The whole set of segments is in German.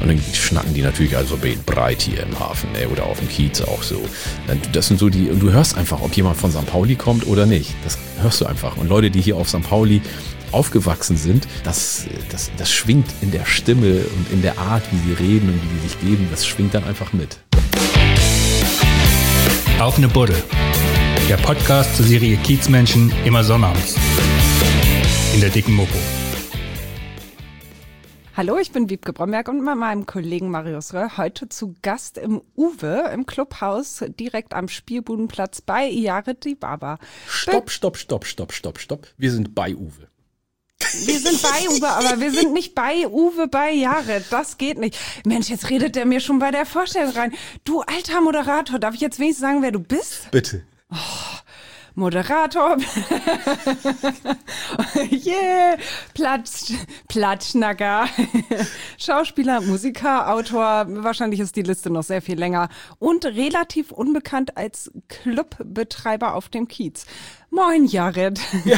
Und dann schnacken die natürlich also breit hier im Hafen, oder auf dem Kiez auch so. Das sind so die, und du hörst einfach, ob jemand von St. Pauli kommt oder nicht. Das hörst du einfach. Und Leute, die hier auf St. Pauli aufgewachsen sind, das schwingt in der Stimme und in der Art, wie sie reden und wie sie sich geben, das schwingt dann einfach mit. Auf ne Buddel. Der Podcast zur Serie Kiezmenschen immer sonnabends. In der dicken Mopo. Hallo, ich bin Wiebke Bromberg und mit meinem Kollegen Marius Röhr heute zu Gast im Uwe, im Clubhaus, direkt am Spielbudenplatz bei Yared die Baba. Stopp. Wir sind bei Uwe. Wir sind bei Uwe, aber wir sind nicht bei Uwe, bei Yared. Das geht nicht. Mensch, jetzt redet der mir schon bei der Vorstellung rein. Du alter Moderator, darf ich jetzt wenigstens sagen, wer du bist? Bitte. Oh, Moderator. Yeah. Platschnacker. Schauspieler, Musiker, Autor. Wahrscheinlich ist die Liste noch sehr viel länger. Und relativ unbekannt als Clubbetreiber auf dem Kiez. Moin, Yared. Ja.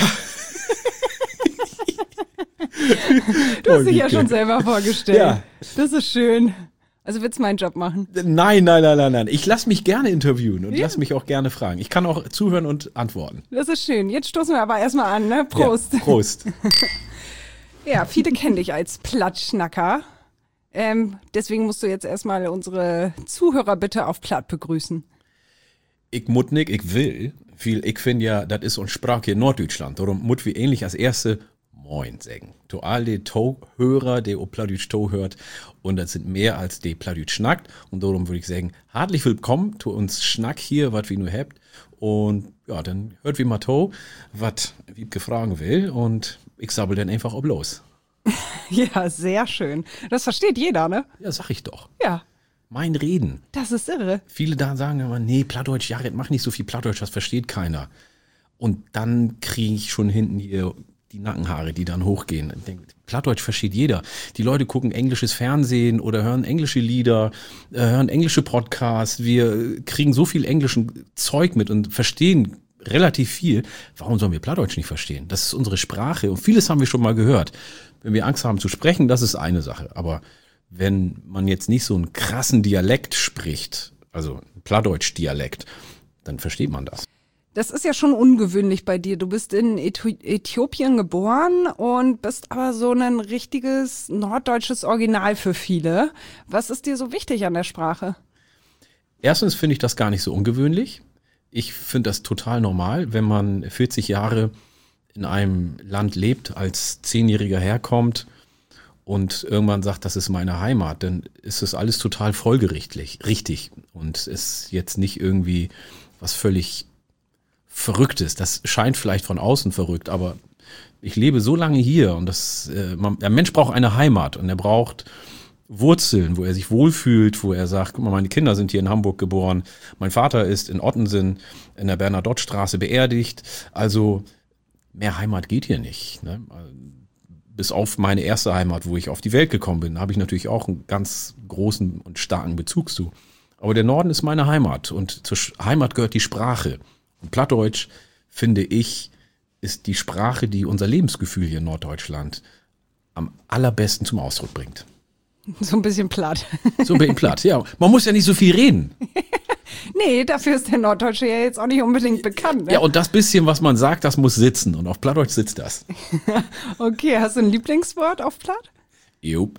Du hast dich ja schon selber vorgestellt. Ja. Das ist schön. Also willst du meinen Job machen? Nein. Ich lasse mich gerne interviewen und lass mich auch gerne fragen. Ich kann auch zuhören und antworten. Das ist schön. Jetzt stoßen wir aber erstmal an, ne? Prost. Ja, Prost. Ja, viele kennen dich als Plattschnacker. Deswegen musst du jetzt erstmal unsere Zuhörer bitte auf Platt begrüßen. Ich muss nicht, ich will. Ich finde ja, das ist uns Sprache hier in Norddeutschland. Darum muss wir ähnlich als erste Moin sagen. To all die Hörer, die auch Plattdeutsch hört, und das sind mehr als die Plattdeutsch schnackt, und darum würde ich sagen, herzlich willkommen zu uns Schnack hier, was wir nur habt, und ja, dann hört wie mal to, was Wiebke fragen will, und ich sabbel dann einfach ob los. Ja, sehr schön. Das versteht jeder, ne? Ja, sag ich doch. Ja. Mein Reden. Das ist irre. Viele da sagen immer, nee, Plattdeutsch, Yared, mach nicht so viel Plattdeutsch, das versteht keiner. Und dann kriege ich schon hinten hier die Nackenhaare, die dann hochgehen. Ich denke, Plattdeutsch versteht jeder. Die Leute gucken englisches Fernsehen oder hören englische Lieder, hören englische Podcasts. Wir kriegen so viel englischen Zeug mit und verstehen relativ viel. Warum sollen wir Plattdeutsch nicht verstehen? Das ist unsere Sprache und vieles haben wir schon mal gehört. Wenn wir Angst haben zu sprechen, das ist eine Sache. Aber wenn man jetzt nicht so einen krassen Dialekt spricht, also Plattdeutsch-Dialekt, dann versteht man das. Das ist ja schon ungewöhnlich bei dir. Du bist in Äthiopien geboren und bist aber so ein richtiges norddeutsches Original für viele. Was ist dir so wichtig an der Sprache? Erstens finde ich das gar nicht so ungewöhnlich. Ich finde das total normal, wenn man 40 Jahre in einem Land lebt, als 10-Jähriger herkommt und irgendwann sagt, das ist meine Heimat, dann ist das alles total folgerichtig, richtig, und ist jetzt nicht irgendwie was völlig Verrücktes. Das scheint vielleicht von außen verrückt, aber ich lebe so lange hier und der Mensch braucht eine Heimat und er braucht Wurzeln, wo er sich wohlfühlt, wo er sagt, guck mal, meine Kinder sind hier in Hamburg geboren, mein Vater ist in Ottensen in der Bernadotte-Straße beerdigt, also mehr Heimat geht hier nicht, ne? Bis auf meine erste Heimat, wo ich auf die Welt gekommen bin, habe ich natürlich auch einen ganz großen und starken Bezug zu. Aber der Norden ist meine Heimat und zur Heimat gehört die Sprache. Und Plattdeutsch, finde ich, ist die Sprache, die unser Lebensgefühl hier in Norddeutschland am allerbesten zum Ausdruck bringt. So ein bisschen platt. So ein bisschen platt, ja. Man muss ja nicht so viel reden. Nee, dafür ist der Norddeutsche ja jetzt auch nicht unbedingt bekannt. Ne? Ja, und das bisschen, was man sagt, das muss sitzen. Und auf Plattdeutsch sitzt das. Okay, hast du ein Lieblingswort auf Platt? Jupp.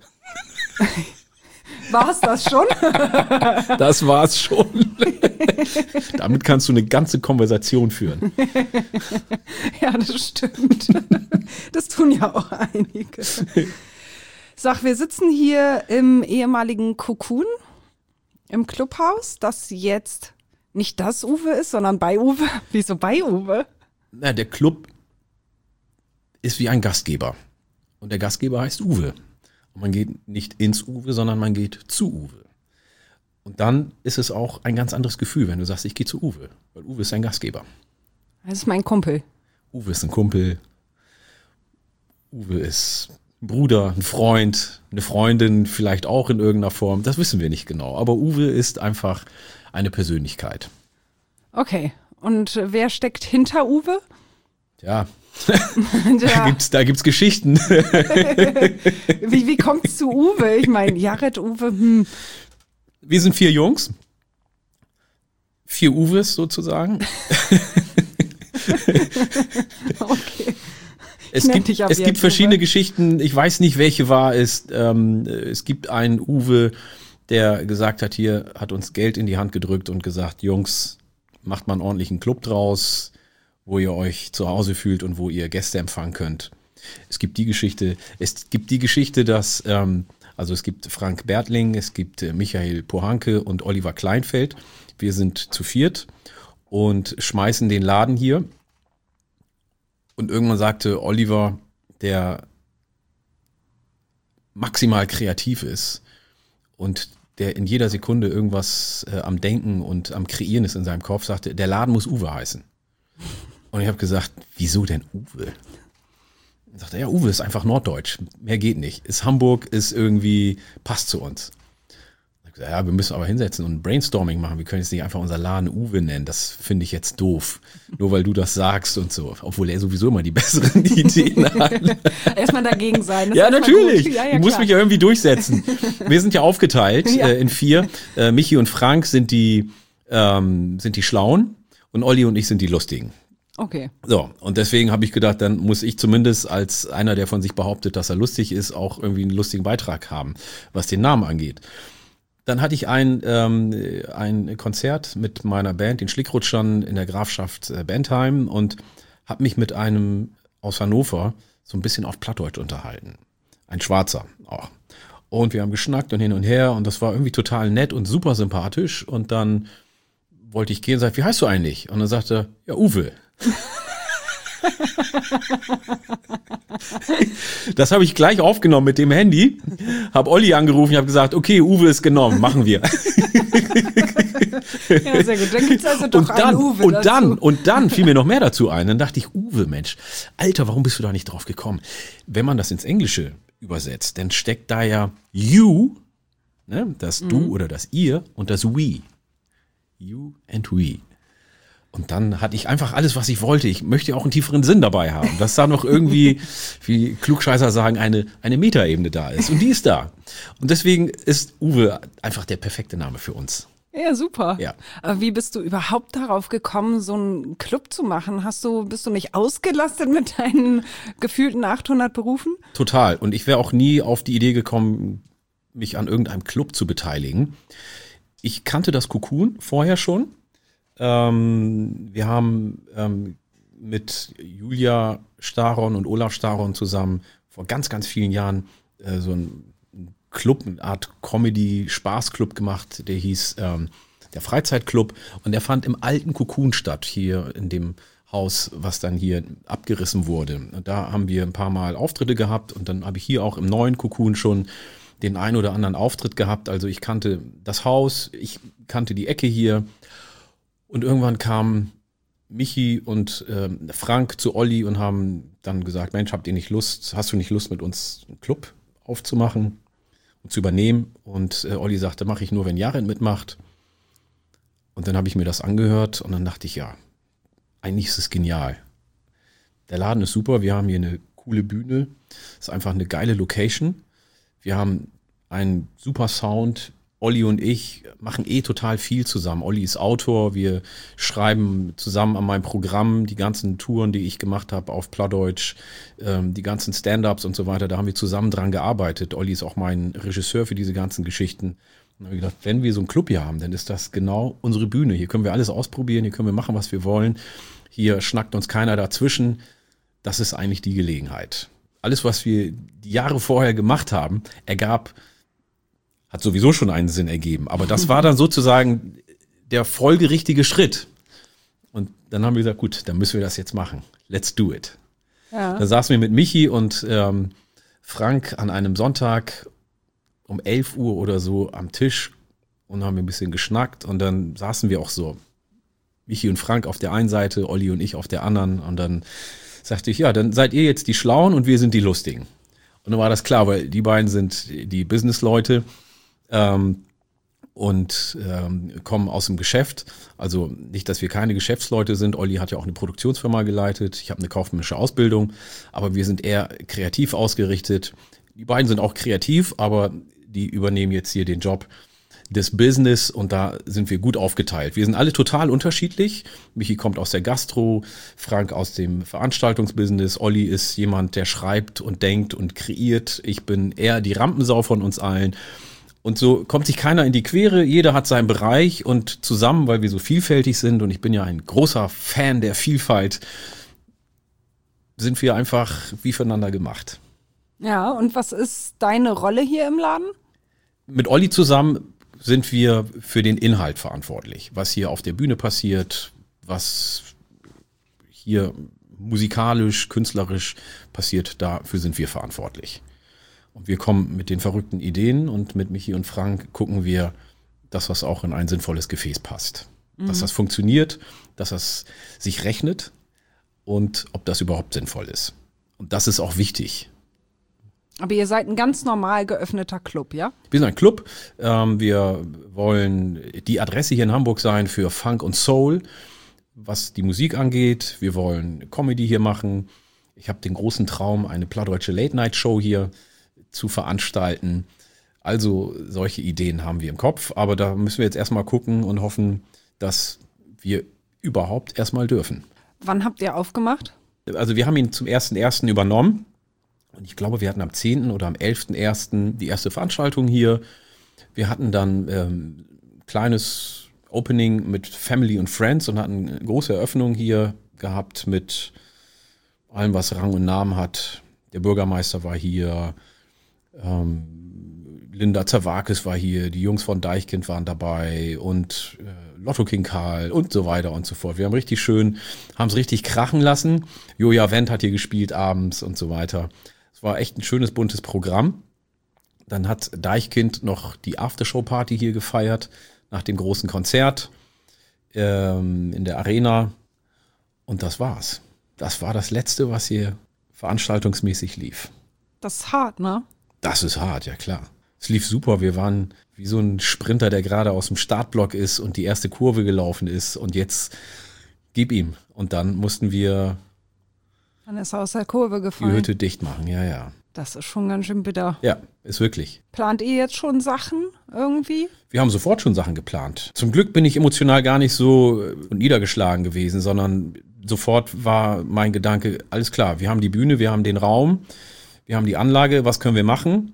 War's das schon? Das war's schon. Damit kannst du eine ganze Konversation führen. Ja, das stimmt. Das tun ja auch einige. Sag, wir sitzen hier im ehemaligen Cocoon, im Clubhaus, das jetzt nicht das Uwe ist, sondern bei Uwe. Wieso bei Uwe? Na, der Club ist wie ein Gastgeber. Und der Gastgeber heißt Uwe. Und man geht nicht ins Uwe, sondern man geht zu Uwe. Und dann ist es auch ein ganz anderes Gefühl, wenn du sagst, ich gehe zu Uwe. Weil Uwe ist ein Gastgeber. Das ist mein Kumpel. Uwe ist ein Kumpel. Uwe ist ein Bruder, ein Freund, eine Freundin, vielleicht auch in irgendeiner Form. Das wissen wir nicht genau. Aber Uwe ist einfach eine Persönlichkeit. Okay. Und wer steckt hinter Uwe? Ja, Ja. da gibt's Geschichten. Wie kommt's zu Uwe? Ich meine, Jared, Uwe, Wir sind 4 Jungs. 4 Uwes sozusagen. Okay. Es nenn gibt, dich ab es gibt jetzt verschiedene Uwe. Geschichten. Ich weiß nicht, welche wahr ist. Es gibt einen Uwe, der gesagt hat, hier hat uns Geld in die Hand gedrückt und gesagt, Jungs, macht mal einen ordentlichen Club draus, wo ihr euch zu Hause fühlt und wo ihr Gäste empfangen könnt. Es gibt die Geschichte, dass, also es gibt Frank Bertling, es gibt Michael Pohanke und Oliver Kleinfeld. Wir sind zu 4 und schmeißen den Laden hier. Und irgendwann sagte Oliver, der maximal kreativ ist und der in jeder Sekunde irgendwas am Denken und am Kreieren ist in seinem Kopf, sagte, der Laden muss Uwe heißen. Und ich habe gesagt, wieso denn Uwe? Und sagte, ja, Uwe ist einfach norddeutsch, mehr geht nicht. Ist Hamburg, ist irgendwie, passt zu uns. Ich habe gesagt, ja, wir müssen aber hinsetzen und ein Brainstorming machen. Wir können jetzt nicht einfach unser Laden Uwe nennen, das finde ich jetzt doof. Nur weil du das sagst und so. Obwohl er sowieso immer die besseren Ideen hat. Erstmal dagegen sein. das Ja, ist erstmal natürlich. gut. Ja, Ich muss klar. mich ja irgendwie durchsetzen. Wir sind ja aufgeteilt Ja. in 4. Michi und Frank sind die Schlauen und Olli und ich sind die Lustigen. Okay. So, und deswegen habe ich gedacht, dann muss ich zumindest als einer, der von sich behauptet, dass er lustig ist, auch irgendwie einen lustigen Beitrag haben, was den Namen angeht. Dann hatte ich ein Konzert mit meiner Band, den Schlickrutschern in der Grafschaft Bentheim und habe mich mit einem aus Hannover so ein bisschen auf Plattdeutsch unterhalten. Ein Schwarzer auch. Und wir haben geschnackt und hin und her und das war irgendwie total nett und super sympathisch. Und dann wollte ich gehen und sagte, wie heißt du eigentlich? Und dann sagte er, ja, Uwe. Das habe ich gleich aufgenommen mit dem Handy, habe Olli angerufen, habe gesagt, okay, Uwe ist genommen, machen wir. Ja, sehr gut. Dann gibt's also doch einen Uwe dazu. Und dann fiel mir noch mehr dazu ein. Dann dachte ich, Uwe, Mensch, Alter, warum bist du da nicht drauf gekommen? Wenn man das ins Englische übersetzt, dann steckt da ja you, ne, das du oder das ihr und das we. You and we. Und dann hatte ich einfach alles, was ich wollte. Ich möchte auch einen tieferen Sinn dabei haben, dass da noch irgendwie, wie Klugscheißer sagen, eine Metaebene da ist. Und die ist da. Und deswegen ist Uwe einfach der perfekte Name für uns. Ja, super. Ja. Aber wie bist du überhaupt darauf gekommen, so einen Club zu machen? Bist du nicht ausgelastet mit deinen gefühlten 800 Berufen? Total. Und ich wäre auch nie auf die Idee gekommen, mich an irgendeinem Club zu beteiligen. Ich kannte das Cocoon vorher schon. Wir haben mit Julia Staron und Olaf Staron zusammen vor ganz, ganz vielen Jahren so einen Club, eine Art Comedy-Spaßclub gemacht, der hieß der Freizeitclub und der fand im alten Cocoon statt, hier in dem Haus, was dann hier abgerissen wurde. Und da haben wir ein paar Mal Auftritte gehabt und dann habe ich hier auch im neuen Cocoon schon den einen oder anderen Auftritt gehabt. Also ich kannte das Haus, ich kannte die Ecke hier. Und irgendwann kamen Michi und Frank zu Olli und haben dann gesagt, Mensch, hast du nicht Lust, mit uns einen Club aufzumachen und zu übernehmen? Und Olli sagte, mache ich nur, wenn Jared mitmacht. Und dann habe ich mir das angehört und dann dachte ich, ja, eigentlich ist es genial. Der Laden ist super, wir haben hier eine coole Bühne, ist einfach eine geile Location. Wir haben einen super Sound. Olli und ich machen total viel zusammen. Olli ist Autor, wir schreiben zusammen an meinem Programm die ganzen Touren, die ich gemacht habe auf Plattdeutsch, die ganzen Stand-ups und so weiter, da haben wir zusammen dran gearbeitet. Olli ist auch mein Regisseur für diese ganzen Geschichten. Und dann habe ich gedacht, wenn wir so einen Club hier haben, dann ist das genau unsere Bühne. Hier können wir alles ausprobieren, hier können wir machen, was wir wollen. Hier schnackt uns keiner dazwischen. Das ist eigentlich die Gelegenheit. Alles, was wir die Jahre vorher gemacht haben, hat sowieso schon einen Sinn ergeben. Aber das war dann sozusagen der folgerichtige Schritt. Und dann haben wir gesagt, gut, dann müssen wir das jetzt machen. Let's do it. Ja. Da saßen wir mit Michi und Frank an einem Sonntag um 11 Uhr oder so am Tisch und haben ein bisschen geschnackt. Und dann saßen wir auch so, Michi und Frank auf der einen Seite, Olli und ich auf der anderen. Und dann sagte ich, ja, dann seid ihr jetzt die Schlauen und wir sind die Lustigen. Und dann war das klar, weil die beiden sind die Businessleute. Und und kommen aus dem Geschäft. Also nicht, dass wir keine Geschäftsleute sind. Olli hat ja auch eine Produktionsfirma geleitet. Ich habe eine kaufmännische Ausbildung, aber wir sind eher kreativ ausgerichtet. Die beiden sind auch kreativ, aber die übernehmen jetzt hier den Job des Business und da sind wir gut aufgeteilt. Wir sind alle total unterschiedlich. Michi kommt aus der Gastro, Frank aus dem Veranstaltungsbusiness, Olli ist jemand, der schreibt und denkt und kreiert. Ich bin eher die Rampensau von uns allen. Und so kommt sich keiner in die Quere, jeder hat seinen Bereich und zusammen, weil wir so vielfältig sind und ich bin ja ein großer Fan der Vielfalt, sind wir einfach wie füreinander gemacht. Ja, und was ist deine Rolle hier im Laden? Mit Olli zusammen sind wir für den Inhalt verantwortlich. Was hier auf der Bühne passiert, was hier musikalisch, künstlerisch passiert, dafür sind wir verantwortlich. Und wir kommen mit den verrückten Ideen und mit Michi und Frank gucken wir, dass das auch in ein sinnvolles Gefäß passt. Dass das funktioniert, dass das sich rechnet und ob das überhaupt sinnvoll ist. Und das ist auch wichtig. Aber ihr seid ein ganz normal geöffneter Club, ja? Wir sind ein Club. Wir wollen die Adresse hier in Hamburg sein für Funk und Soul, was die Musik angeht. Wir wollen Comedy hier machen. Ich habe den großen Traum, eine plattdeutsche Late-Night-Show hier zu veranstalten. Also solche Ideen haben wir im Kopf. Aber da müssen wir jetzt erstmal gucken und hoffen, dass wir überhaupt erstmal dürfen. Wann habt ihr aufgemacht? Also wir haben ihn zum 1.1. übernommen. Und ich glaube, wir hatten am 10. oder am 11.1. die erste Veranstaltung hier. Wir hatten dann kleines Opening mit Family und Friends und hatten eine große Eröffnung hier gehabt mit allem, was Rang und Namen hat. Der Bürgermeister war hier, Linda Zerwakis war hier, die Jungs von Deichkind waren dabei und Lotto King Karl und so weiter und so fort. Wir haben richtig schön, haben es richtig krachen lassen. Joja Wendt hat hier gespielt abends und so weiter. Es war echt ein schönes, buntes Programm. Dann hat Deichkind noch die Aftershow-Party hier gefeiert, nach dem großen Konzert in der Arena. Und das war's. Das war das Letzte, was hier veranstaltungsmäßig lief. Das ist hart, ne? Das ist hart, ja klar. Es lief super. Wir waren wie so ein Sprinter, der gerade aus dem Startblock ist und die erste Kurve gelaufen ist. Und jetzt gib ihm. Und dann mussten wir Dann ist er aus der Kurve die gefallen. Hütte dicht machen. Ja, ja. Das ist schon ganz schön bitter. Ja, ist wirklich. Plant ihr jetzt schon Sachen irgendwie? Wir haben sofort schon Sachen geplant. Zum Glück bin ich emotional gar nicht so niedergeschlagen gewesen, sondern sofort war mein Gedanke, alles klar, wir haben die Bühne, wir haben den Raum, wir haben die Anlage, was können wir machen?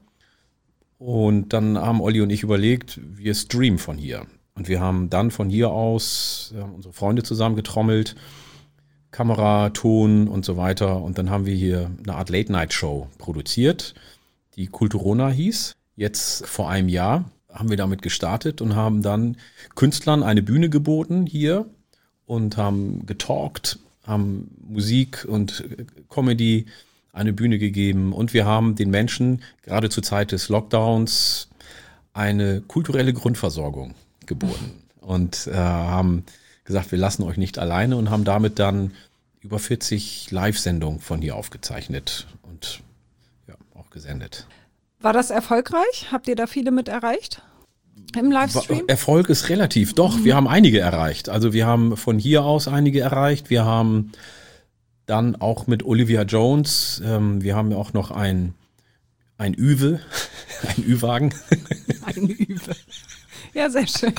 Und dann haben Olli und ich überlegt, wir streamen von hier. Und wir haben dann von hier aus unsere Freunde zusammengetrommelt, Kamera, Ton und so weiter. Und dann haben wir hier eine Art Late-Night-Show produziert, die Kulturona hieß. Jetzt vor einem Jahr haben wir damit gestartet und haben dann Künstlern eine Bühne geboten hier und haben getalkt, haben Musik und Comedy eine Bühne gegeben. Und wir haben den Menschen gerade zur Zeit des Lockdowns eine kulturelle Grundversorgung geboten. Und haben gesagt, wir lassen euch nicht alleine und haben damit dann über 40 Live-Sendungen von hier aufgezeichnet und ja, auch gesendet. War das erfolgreich? Habt ihr da viele mit erreicht? Im Livestream? Erfolg ist relativ. Doch, wir haben einige erreicht. Also wir haben von hier aus einige erreicht. Wir haben dann auch mit Olivia Jones, wir haben ja auch noch ein Üwe, ein Ü-Wagen. Ein Üwe. Ja, sehr schön.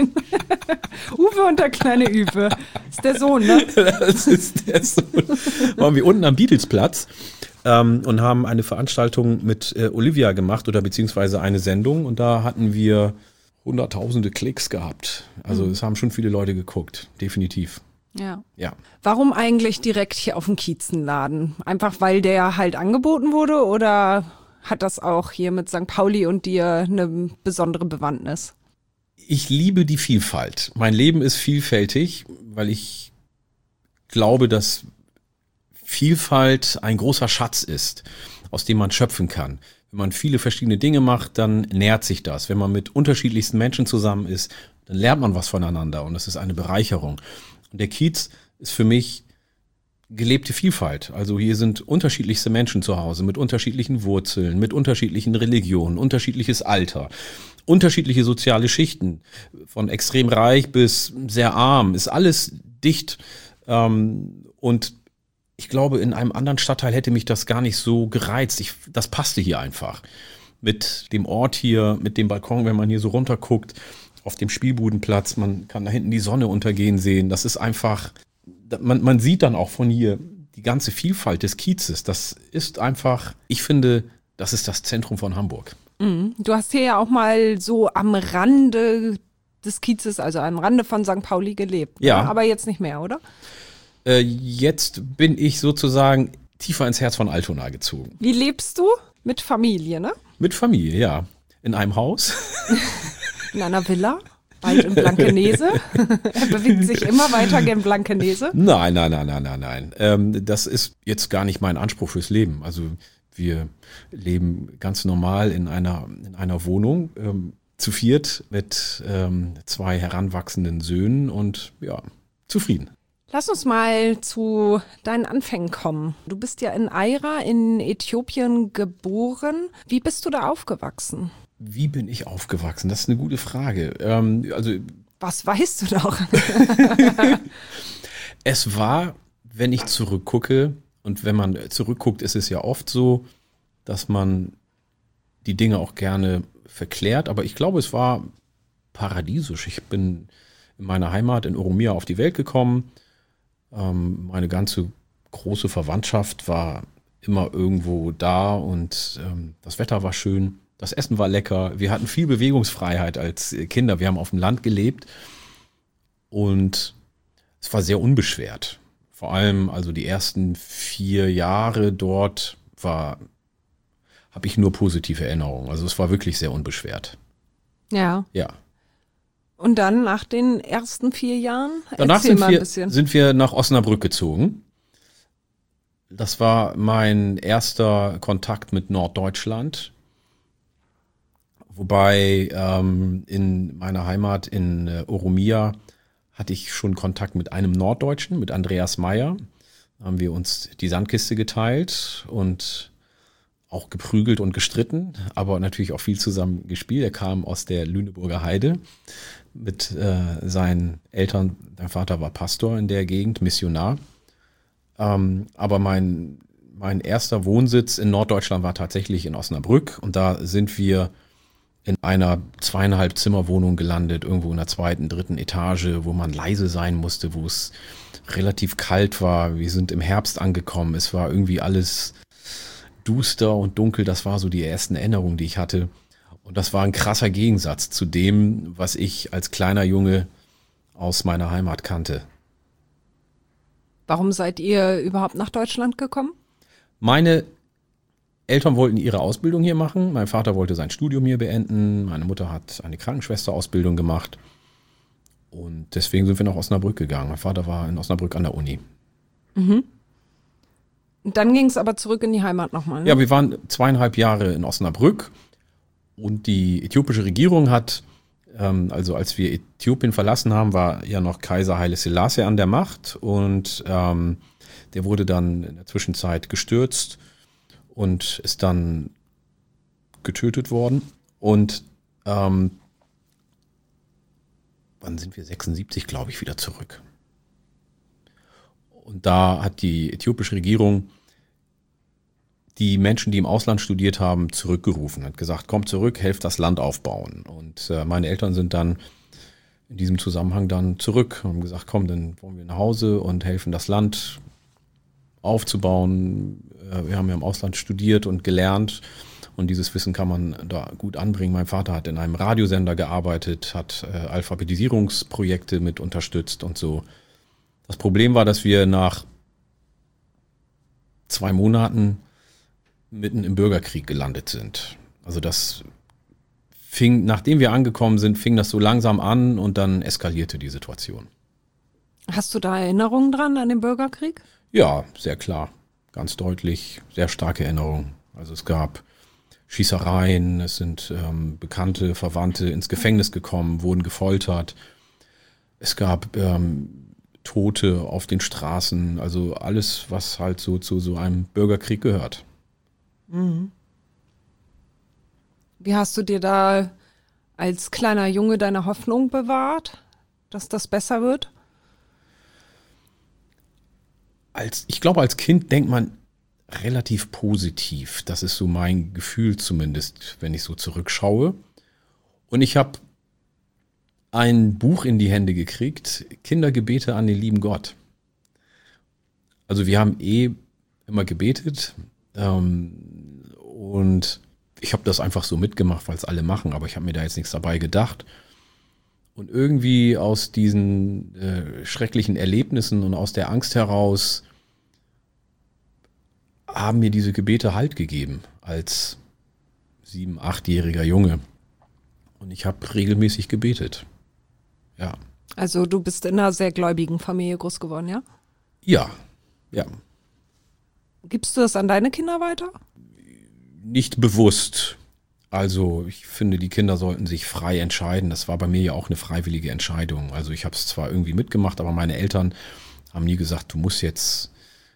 Uwe und der kleine Üwe. Ist der Sohn, ne? Das ist der Sohn. Waren wir unten am Beatlesplatz und haben eine Veranstaltung mit Olivia gemacht oder beziehungsweise eine Sendung und da hatten wir hunderttausende Klicks gehabt. Also es haben schon viele Leute geguckt, definitiv. Ja. Ja. Warum eigentlich direkt hier auf dem Kiezenladen? Einfach weil der halt angeboten wurde oder hat das auch hier mit St. Pauli und dir eine besondere Bewandtnis? Ich liebe die Vielfalt. Mein Leben ist vielfältig, weil ich glaube, dass Vielfalt ein großer Schatz ist, aus dem man schöpfen kann. Wenn man viele verschiedene Dinge macht, dann nährt sich das. Wenn man mit unterschiedlichsten Menschen zusammen ist, dann lernt man was voneinander und das ist eine Bereicherung. Und der Kiez ist für mich gelebte Vielfalt. Also hier sind unterschiedlichste Menschen zu Hause mit unterschiedlichen Wurzeln, mit unterschiedlichen Religionen, unterschiedliches Alter. unterschiedliche soziale Schichten, von extrem reich bis sehr arm, ist alles dicht. Und ich glaube, in einem anderen Stadtteil hätte mich das gar nicht so gereizt. Das passte hier einfach. Mit dem Ort hier, mit dem Balkon, wenn man hier so runterguckt, auf dem Spielbudenplatz, man kann da hinten die Sonne untergehen sehen. Das ist einfach, man sieht dann auch von hier die ganze Vielfalt des Kiezes. Das ist einfach, ich finde, das ist das Zentrum von Hamburg. Du hast hier ja auch mal so am Rande des Kiezes, also am Rande von St. Pauli gelebt. Ja. Ne? Aber jetzt nicht mehr, oder? Jetzt bin ich sozusagen tiefer ins Herz von Altona gezogen. Wie lebst du? Mit Familie, ne? Mit Familie, ja. In einem Haus. In einer Villa? Bald in Blankenese? Er bewegt sich immer weiter gen Blankenese? Nein. Das ist jetzt gar nicht mein Anspruch fürs Leben. Also wir leben ganz normal in einer Wohnung, zu viert mit 2 heranwachsenden Söhnen und ja, zufrieden. Lass uns mal zu deinen Anfängen kommen. Du bist ja in Aira in Äthiopien geboren. Wie bist du da aufgewachsen? Wie bin ich aufgewachsen? Das ist eine gute Frage. Was weißt du doch? Es war, wenn ich zurückgucke, und wenn man zurückguckt, ist es ja oft so, dass man die Dinge auch gerne verklärt. Aber ich glaube, es war paradiesisch. Ich bin in meiner Heimat in Oromia auf die Welt gekommen. Meine ganze große Verwandtschaft war immer irgendwo da und das Wetter war schön, das Essen war lecker. Wir hatten viel Bewegungsfreiheit als Kinder. Wir haben auf dem Land gelebt und es war sehr unbeschwert. Vor allem also die ersten 4 Jahre dort habe ich nur positive Erinnerungen. Also es war wirklich sehr unbeschwert. Ja. Ja. Und dann nach den ersten 4 Jahren? Danach Erzähl sind wir nach Osnabrück gezogen. Das war mein erster Kontakt mit Norddeutschland. Wobei in meiner Heimat in Oromia hatte ich schon Kontakt mit einem Norddeutschen, mit Andreas Meyer. Da haben wir uns die Sandkiste geteilt und auch geprügelt und gestritten, aber natürlich auch viel zusammen gespielt. Er kam aus der Lüneburger Heide mit seinen Eltern. Mein Vater war Pastor in der Gegend, Missionar. Aber mein erster Wohnsitz in Norddeutschland war tatsächlich in Osnabrück und da sind wir in einer 2,5 Zimmerwohnung gelandet, irgendwo in der 2., 3. Etage, wo man leise sein musste, wo es relativ kalt war. Wir sind im Herbst angekommen. Es war irgendwie alles duster und dunkel. Das war so die ersten Erinnerungen, die ich hatte. Und das war ein krasser Gegensatz zu dem, was ich als kleiner Junge aus meiner Heimat kannte. Warum seid ihr überhaupt nach Deutschland gekommen? Meine Eltern wollten ihre Ausbildung hier machen. Mein Vater wollte sein Studium hier beenden. Meine Mutter hat eine Krankenschwesterausbildung gemacht. Und deswegen sind wir nach Osnabrück gegangen. Mein Vater war in Osnabrück an der Uni. Mhm. Und dann ging es aber zurück in die Heimat nochmal, ne? Ja, wir waren 2,5 Jahre in Osnabrück. Und die äthiopische Regierung hat, also als wir Äthiopien verlassen haben, war ja noch Kaiser Haile Selassie an der Macht. Und der wurde dann in der Zwischenzeit gestürzt und ist dann getötet worden. Und wann sind wir? 76, glaube ich, wieder zurück. Und da hat die äthiopische Regierung die Menschen, die im Ausland studiert haben, zurückgerufen. Hat gesagt, kommt zurück, helft das Land aufbauen. Und meine Eltern sind dann in diesem Zusammenhang dann zurück und haben gesagt, komm, dann wollen wir nach Hause und helfen das Land aufzubauen. Wir haben ja im Ausland studiert und gelernt und dieses Wissen kann man da gut anbringen. Mein Vater hat in einem Radiosender gearbeitet, hat Alphabetisierungsprojekte mit unterstützt und so. Das Problem war, dass wir nach 2 Monaten mitten im Bürgerkrieg gelandet sind. Also das nachdem wir angekommen sind, fing das so langsam an und dann eskalierte die Situation. Hast du da Erinnerungen dran an den Bürgerkrieg? Ja, sehr klar. Ganz deutlich, sehr starke Erinnerungen. Also es gab Schießereien, es sind Bekannte, Verwandte ins Gefängnis gekommen, wurden gefoltert. Es gab Tote auf den Straßen, also alles, was halt so zu so einem Bürgerkrieg gehört. Mhm. Wie hast du dir da als kleiner Junge deine Hoffnung bewahrt, dass das besser wird? Ich glaube, als Kind denkt man relativ positiv. Das ist so mein Gefühl zumindest, wenn ich so zurückschaue. Und ich habe ein Buch in die Hände gekriegt, Kindergebete an den lieben Gott. Also wir haben immer gebetet und ich habe das einfach so mitgemacht, weil es alle machen, aber ich habe mir da jetzt nichts dabei gedacht. Und irgendwie aus diesen schrecklichen Erlebnissen und aus der Angst heraus haben mir diese Gebete Halt gegeben als 7-, 8-jähriger Junge. Und ich habe regelmäßig gebetet. Ja. Also du bist in einer sehr gläubigen Familie groß geworden, ja? Ja, ja. Gibst du das an deine Kinder weiter? Nicht bewusst. Also ich finde, die Kinder sollten sich frei entscheiden. Das war bei mir ja auch eine freiwillige Entscheidung. Also ich habe es zwar irgendwie mitgemacht, aber meine Eltern haben nie gesagt, du musst jetzt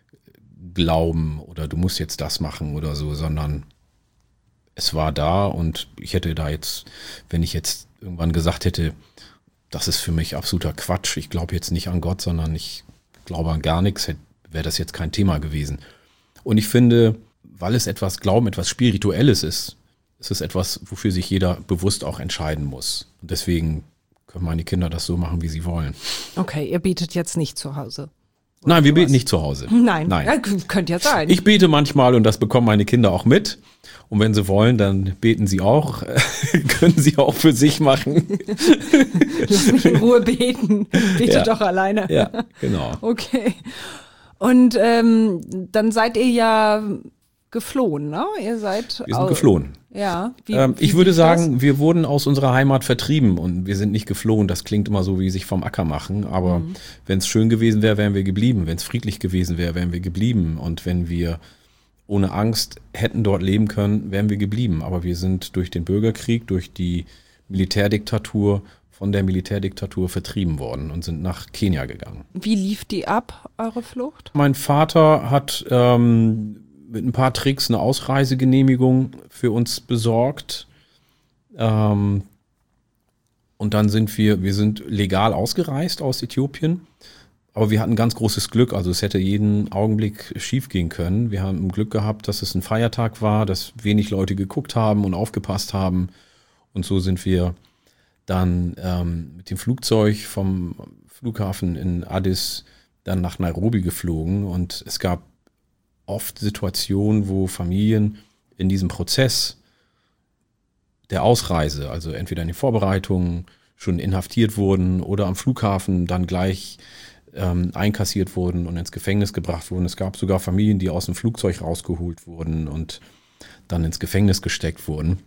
glauben oder du musst jetzt das machen oder so, sondern es war da und ich hätte da jetzt, wenn ich jetzt irgendwann gesagt hätte, das ist für mich absoluter Quatsch, ich glaube jetzt nicht an Gott, sondern ich glaube an gar nichts, wäre das jetzt kein Thema gewesen. Und ich finde, weil es etwas Glauben, etwas Spirituelles ist, ist es etwas, wofür sich jeder bewusst auch entscheiden muss. Und deswegen können meine Kinder das so machen, wie sie wollen. Okay, ihr betet jetzt nicht zu Hause. Nein, wir beten nicht zu Hause. Nein. Ja, könnte ja sein. Ich bete manchmal und das bekommen meine Kinder auch mit. Und wenn sie wollen, dann beten sie auch. Können sie auch für sich machen. Lass mich in Ruhe beten. Bete doch alleine. Ja, genau. Okay. Und dann seid ihr ja geflohen, ne? Wir sind geflohen. Ja. Ich würde sagen, wir wurden aus unserer Heimat vertrieben und wir sind nicht geflohen. Das klingt immer so, wie sich vom Acker machen. Aber wenn es schön gewesen wäre, wären wir geblieben. Wenn es friedlich gewesen wäre, wären wir geblieben. Und wenn wir ohne Angst hätten dort leben können, wären wir geblieben. Aber wir sind durch den Bürgerkrieg, durch die Militärdiktatur, von der Militärdiktatur vertrieben worden und sind nach Kenia gegangen. Wie lief die ab, eure Flucht? Mein Vater hat mit ein paar Tricks eine Ausreisegenehmigung für uns besorgt. Und dann sind wir sind legal ausgereist aus Äthiopien. Aber wir hatten ganz großes Glück. Also es hätte jeden Augenblick schief gehen können. Wir haben Glück gehabt, dass es ein Feiertag war, dass wenig Leute geguckt haben und aufgepasst haben. Und so sind wir dann mit dem Flugzeug vom Flughafen in Addis dann nach Nairobi geflogen. Und es gab oft Situationen, wo Familien in diesem Prozess der Ausreise, also entweder in den Vorbereitungen schon inhaftiert wurden oder am Flughafen dann gleich einkassiert wurden und ins Gefängnis gebracht wurden. Es gab sogar Familien, die aus dem Flugzeug rausgeholt wurden und dann ins Gefängnis gesteckt wurden.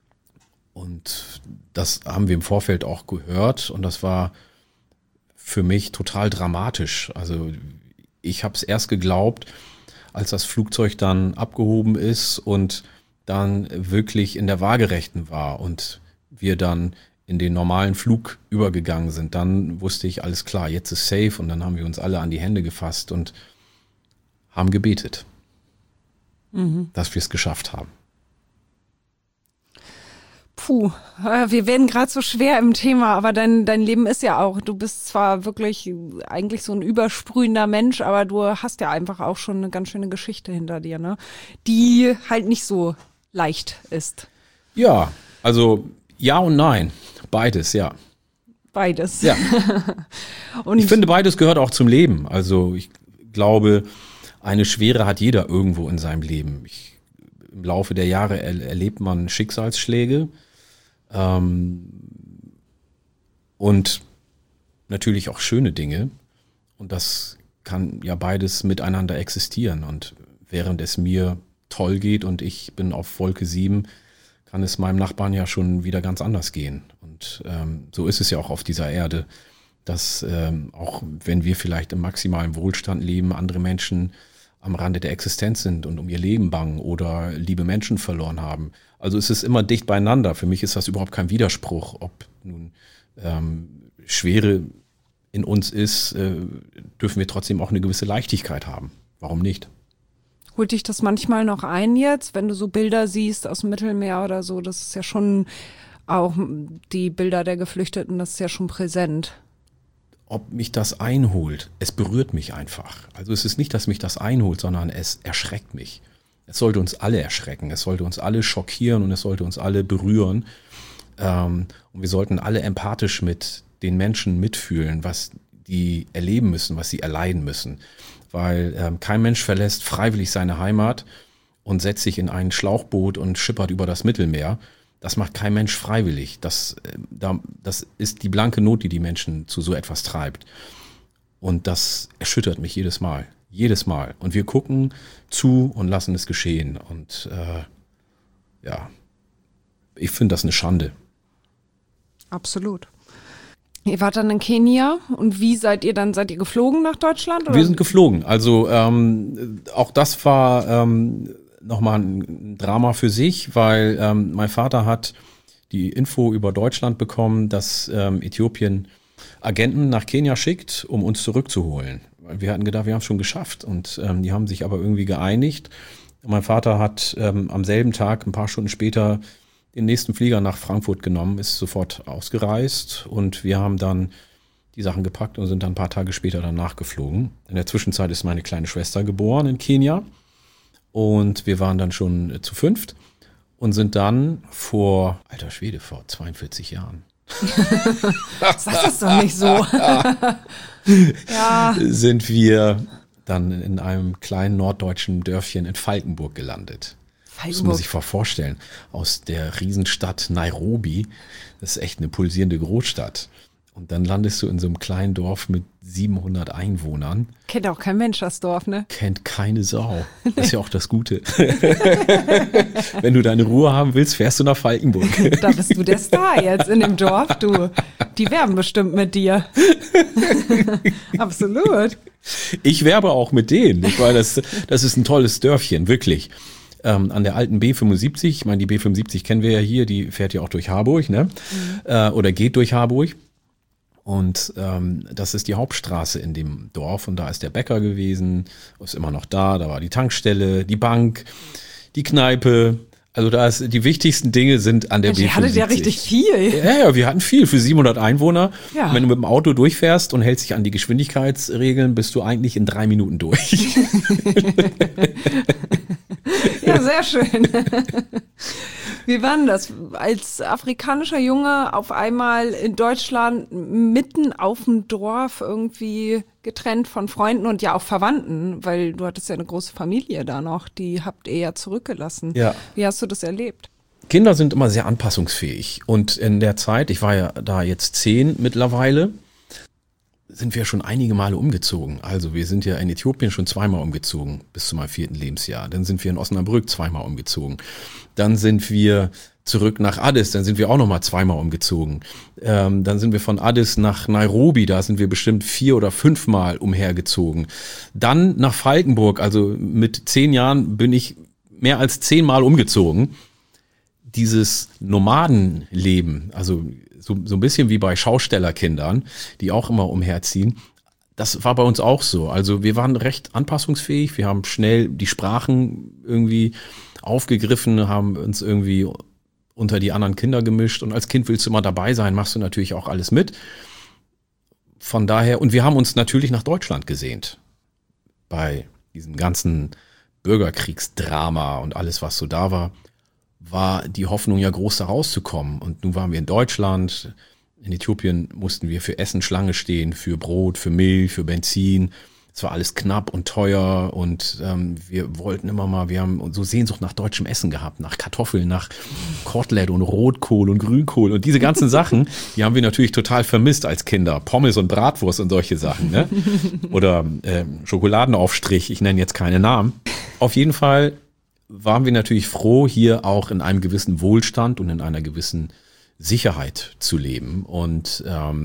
Und das haben wir im Vorfeld auch gehört und das war für mich total dramatisch. Also ich habe es erst geglaubt, als das Flugzeug dann abgehoben ist und dann wirklich in der Waagerechten war und wir dann in den normalen Flug übergegangen sind, dann wusste ich, alles klar, jetzt ist safe und dann haben wir uns alle an die Hände gefasst und haben gebetet, dass wir es geschafft haben. Puh, wir werden gerade so schwer im Thema, aber dein Leben ist ja auch, du bist zwar wirklich eigentlich so ein übersprühender Mensch, aber du hast ja einfach auch schon eine ganz schöne Geschichte hinter dir, ne? Die halt nicht so leicht ist. Ja, also ja und nein, beides, ja. Beides. Ja. Und ich finde, beides gehört auch zum Leben. Also ich glaube, eine Schwere hat jeder irgendwo in seinem Leben. Im Laufe der Jahre erlebt man Schicksalsschläge. Und natürlich auch schöne Dinge. Und das kann ja beides miteinander existieren. Und während es mir toll geht und ich bin auf Wolke 7, kann es meinem Nachbarn ja schon wieder ganz anders gehen. Und so ist es ja auch auf dieser Erde, dass auch wenn wir vielleicht im maximalen Wohlstand leben, andere Menschen am Rande der Existenz sind und um ihr Leben bangen oder liebe Menschen verloren haben. Also es ist immer dicht beieinander. Für mich ist das überhaupt kein Widerspruch. Ob nun Schwere in uns ist, dürfen wir trotzdem auch eine gewisse Leichtigkeit haben. Warum nicht? Holt dich das manchmal noch ein jetzt, wenn du so Bilder siehst aus dem Mittelmeer oder so? Das ist ja schon auch die Bilder der Geflüchteten, das ist ja schon präsent. Ob mich das einholt, es berührt mich einfach. Also es ist nicht, dass mich das einholt, sondern es erschreckt mich. Es sollte uns alle erschrecken, es sollte uns alle schockieren und es sollte uns alle berühren. Und wir sollten alle empathisch mit den Menschen mitfühlen, was die erleben müssen, was sie erleiden müssen. Weil kein Mensch verlässt freiwillig seine Heimat und setzt sich in ein Schlauchboot und schippert über das Mittelmeer. Das macht kein Mensch freiwillig. Das ist die blanke Not, die die Menschen zu so etwas treibt. Und das erschüttert mich jedes Mal. Jedes Mal. Und wir gucken zu und lassen es geschehen. Und ich finde das eine Schande. Absolut. Ihr wart dann in Kenia und wie seid ihr geflogen nach Deutschland? Oder? Wir sind geflogen. Also auch das war nochmal ein Drama für sich, weil mein Vater hat die Info über Deutschland bekommen, dass Äthiopien Agenten nach Kenia schickt, um uns zurückzuholen. Wir hatten gedacht, wir haben es schon geschafft und die haben sich aber irgendwie geeinigt. Und mein Vater hat am selben Tag, ein paar Stunden später, den nächsten Flieger nach Frankfurt genommen, ist sofort ausgereist und wir haben dann die Sachen gepackt und sind dann ein paar Tage später dann nachgeflogen. In der Zwischenzeit ist meine kleine Schwester geboren in Kenia und wir waren dann schon zu 5 und sind dann vor 42 Jahren. Sag das doch nicht so. Ja. Sind wir dann in einem kleinen norddeutschen Dörfchen in Falkenburg gelandet. Das muss man sich vorstellen. Aus der Riesenstadt Nairobi, das ist echt eine pulsierende Großstadt. Und dann landest du in so einem kleinen Dorf mit 700 Einwohnern. Kennt auch kein Mensch das Dorf, ne? Kennt keine Sau. Das ist ja auch das Gute. Wenn du deine Ruhe haben willst, fährst du nach Falkenburg. Da bist du der Star jetzt in dem Dorf, du. Die werben bestimmt mit dir. Absolut. Ich werbe auch mit denen. Ich meine, das ist ein tolles Dörfchen, wirklich. An der alten B75, ich meine, die B75 kennen wir ja hier, die fährt ja auch durch Harburg, ne? Oder geht durch Harburg. Und das ist die Hauptstraße in dem Dorf und da ist der Bäcker gewesen, ist immer noch da war die Tankstelle, die Bank, die Kneipe. Also die wichtigsten Dinge sind an der B75. Ihr hattet ja richtig viel. Ja, wir hatten viel für 700 Einwohner. Ja. Wenn du mit dem Auto durchfährst und hältst dich an die Geschwindigkeitsregeln, bist du eigentlich in 3 Minuten durch. Ja, sehr schön. Wie war denn das, als afrikanischer Junge auf einmal in Deutschland mitten auf dem Dorf irgendwie getrennt von Freunden und ja auch Verwandten, weil du hattest ja eine große Familie da noch, die habt ihr ja zurückgelassen. Ja. Wie hast du das erlebt? Kinder sind immer sehr anpassungsfähig und in der Zeit, ich war ja da jetzt 10 mittlerweile, sind wir schon einige Male umgezogen. Also wir sind ja in Äthiopien schon 2-mal umgezogen, bis zu meinem 4. Lebensjahr. Dann sind wir in Osnabrück 2-mal umgezogen. Dann sind wir zurück nach Addis, dann sind wir auch nochmal 2-mal umgezogen. Dann sind wir von Addis nach Nairobi, da sind wir bestimmt 4 oder 5-mal umhergezogen. Dann nach Falkenburg, also mit 10 Jahren bin ich mehr als 10-mal umgezogen. Dieses Nomadenleben, also so ein bisschen wie bei Schaustellerkindern, die auch immer umherziehen, das war bei uns auch so. Also wir waren recht anpassungsfähig, wir haben schnell die Sprachen irgendwie aufgegriffen, haben uns irgendwie unter die anderen Kinder gemischt und als Kind willst du immer dabei sein, machst du natürlich auch alles mit. Von daher, und wir haben uns natürlich nach Deutschland gesehnt. Bei diesem ganzen Bürgerkriegsdrama und alles, was so da war die Hoffnung ja groß, da rauszukommen. Und nun waren wir in Deutschland. In Äthiopien mussten wir für Essen Schlange stehen, für Brot, für Milch, für Benzin. Es war alles knapp und teuer und wir wollten immer mal, wir haben so Sehnsucht nach deutschem Essen gehabt, nach Kartoffeln, nach Kotelett und Rotkohl und Grünkohl und diese ganzen Sachen, die haben wir natürlich total vermisst als Kinder. Pommes und Bratwurst und solche Sachen, ne? Oder Schokoladenaufstrich, ich nenne jetzt keine Namen. Auf jeden Fall waren wir natürlich froh, hier auch in einem gewissen Wohlstand und in einer gewissen Sicherheit zu leben. Und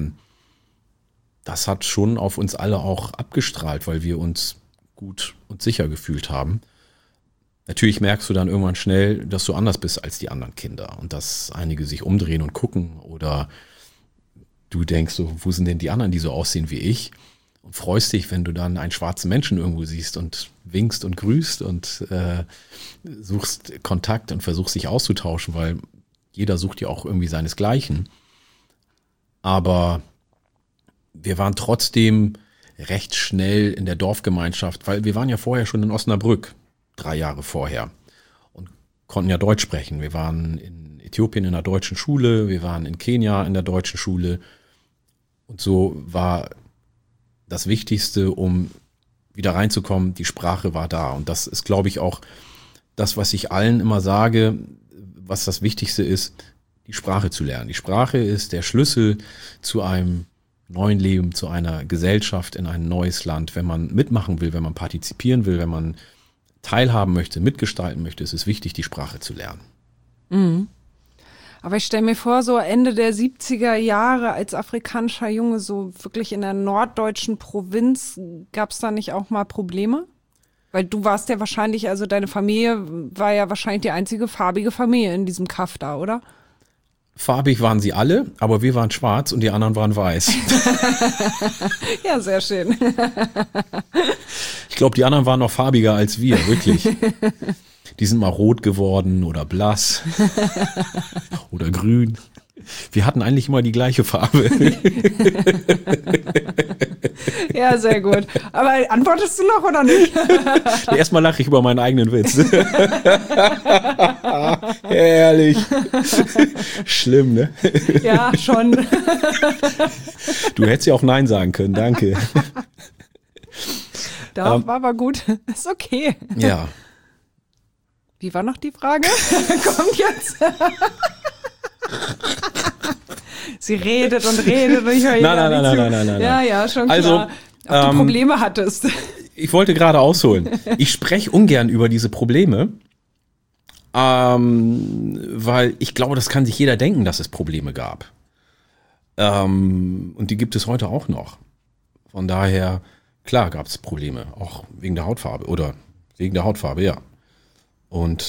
das hat schon auf uns alle auch abgestrahlt, weil wir uns gut und sicher gefühlt haben. Natürlich merkst du dann irgendwann schnell, dass du anders bist als die anderen Kinder und dass einige sich umdrehen und gucken oder du denkst so, wo sind denn die anderen, die so aussehen wie ich? Und freust dich, wenn du dann einen schwarzen Menschen irgendwo siehst und winkst und grüßt und suchst Kontakt und versuchst dich auszutauschen, weil jeder sucht ja auch irgendwie seinesgleichen. Aber wir waren trotzdem recht schnell in der Dorfgemeinschaft, weil wir waren ja vorher schon in Osnabrück, 3 Jahre vorher und konnten ja Deutsch sprechen. Wir waren in Äthiopien in der deutschen Schule, wir waren in Kenia in der deutschen Schule und so war das Wichtigste, um wieder reinzukommen, die Sprache war da und das ist, glaube ich, auch das, was ich allen immer sage, was das Wichtigste ist, die Sprache zu lernen. Die Sprache ist der Schlüssel zu einem neuen Leben, zu einer Gesellschaft in ein neues Land. Wenn man mitmachen will, wenn man partizipieren will, wenn man teilhaben möchte, mitgestalten möchte, ist es wichtig, die Sprache zu lernen. Mhm. Aber ich stelle mir vor, so Ende der 70er Jahre als afrikanischer Junge, so wirklich in der norddeutschen Provinz, gab es da nicht auch mal Probleme? Weil du warst ja wahrscheinlich, also deine Familie war ja wahrscheinlich die einzige farbige Familie in diesem Kaff da, oder? Farbig waren sie alle, aber wir waren schwarz und die anderen waren weiß. Ja, sehr schön. Ich glaube, die anderen waren noch farbiger als wir, wirklich. Die sind mal rot geworden oder blass oder grün. Wir hatten eigentlich immer die gleiche Farbe. Ja, sehr gut. Aber antwortest du noch oder nicht? Erstmal lache ich über meinen eigenen Witz. Herrlich. Schlimm, ne? Ja, schon. Du hättest ja auch Nein sagen können, danke. Doch, war aber gut. Ist okay. Ja. Wie war noch die Frage? Kommt jetzt. Sie redet und ich höre Nein. Ja, schon klar. Also, ob du Probleme hattest. Ich wollte gerade ausholen. Ich spreche ungern über diese Probleme, weil ich glaube, das kann sich jeder denken, dass es Probleme gab. Und die gibt es heute auch noch. Von daher, klar gab es Probleme, auch wegen der Hautfarbe ja. Und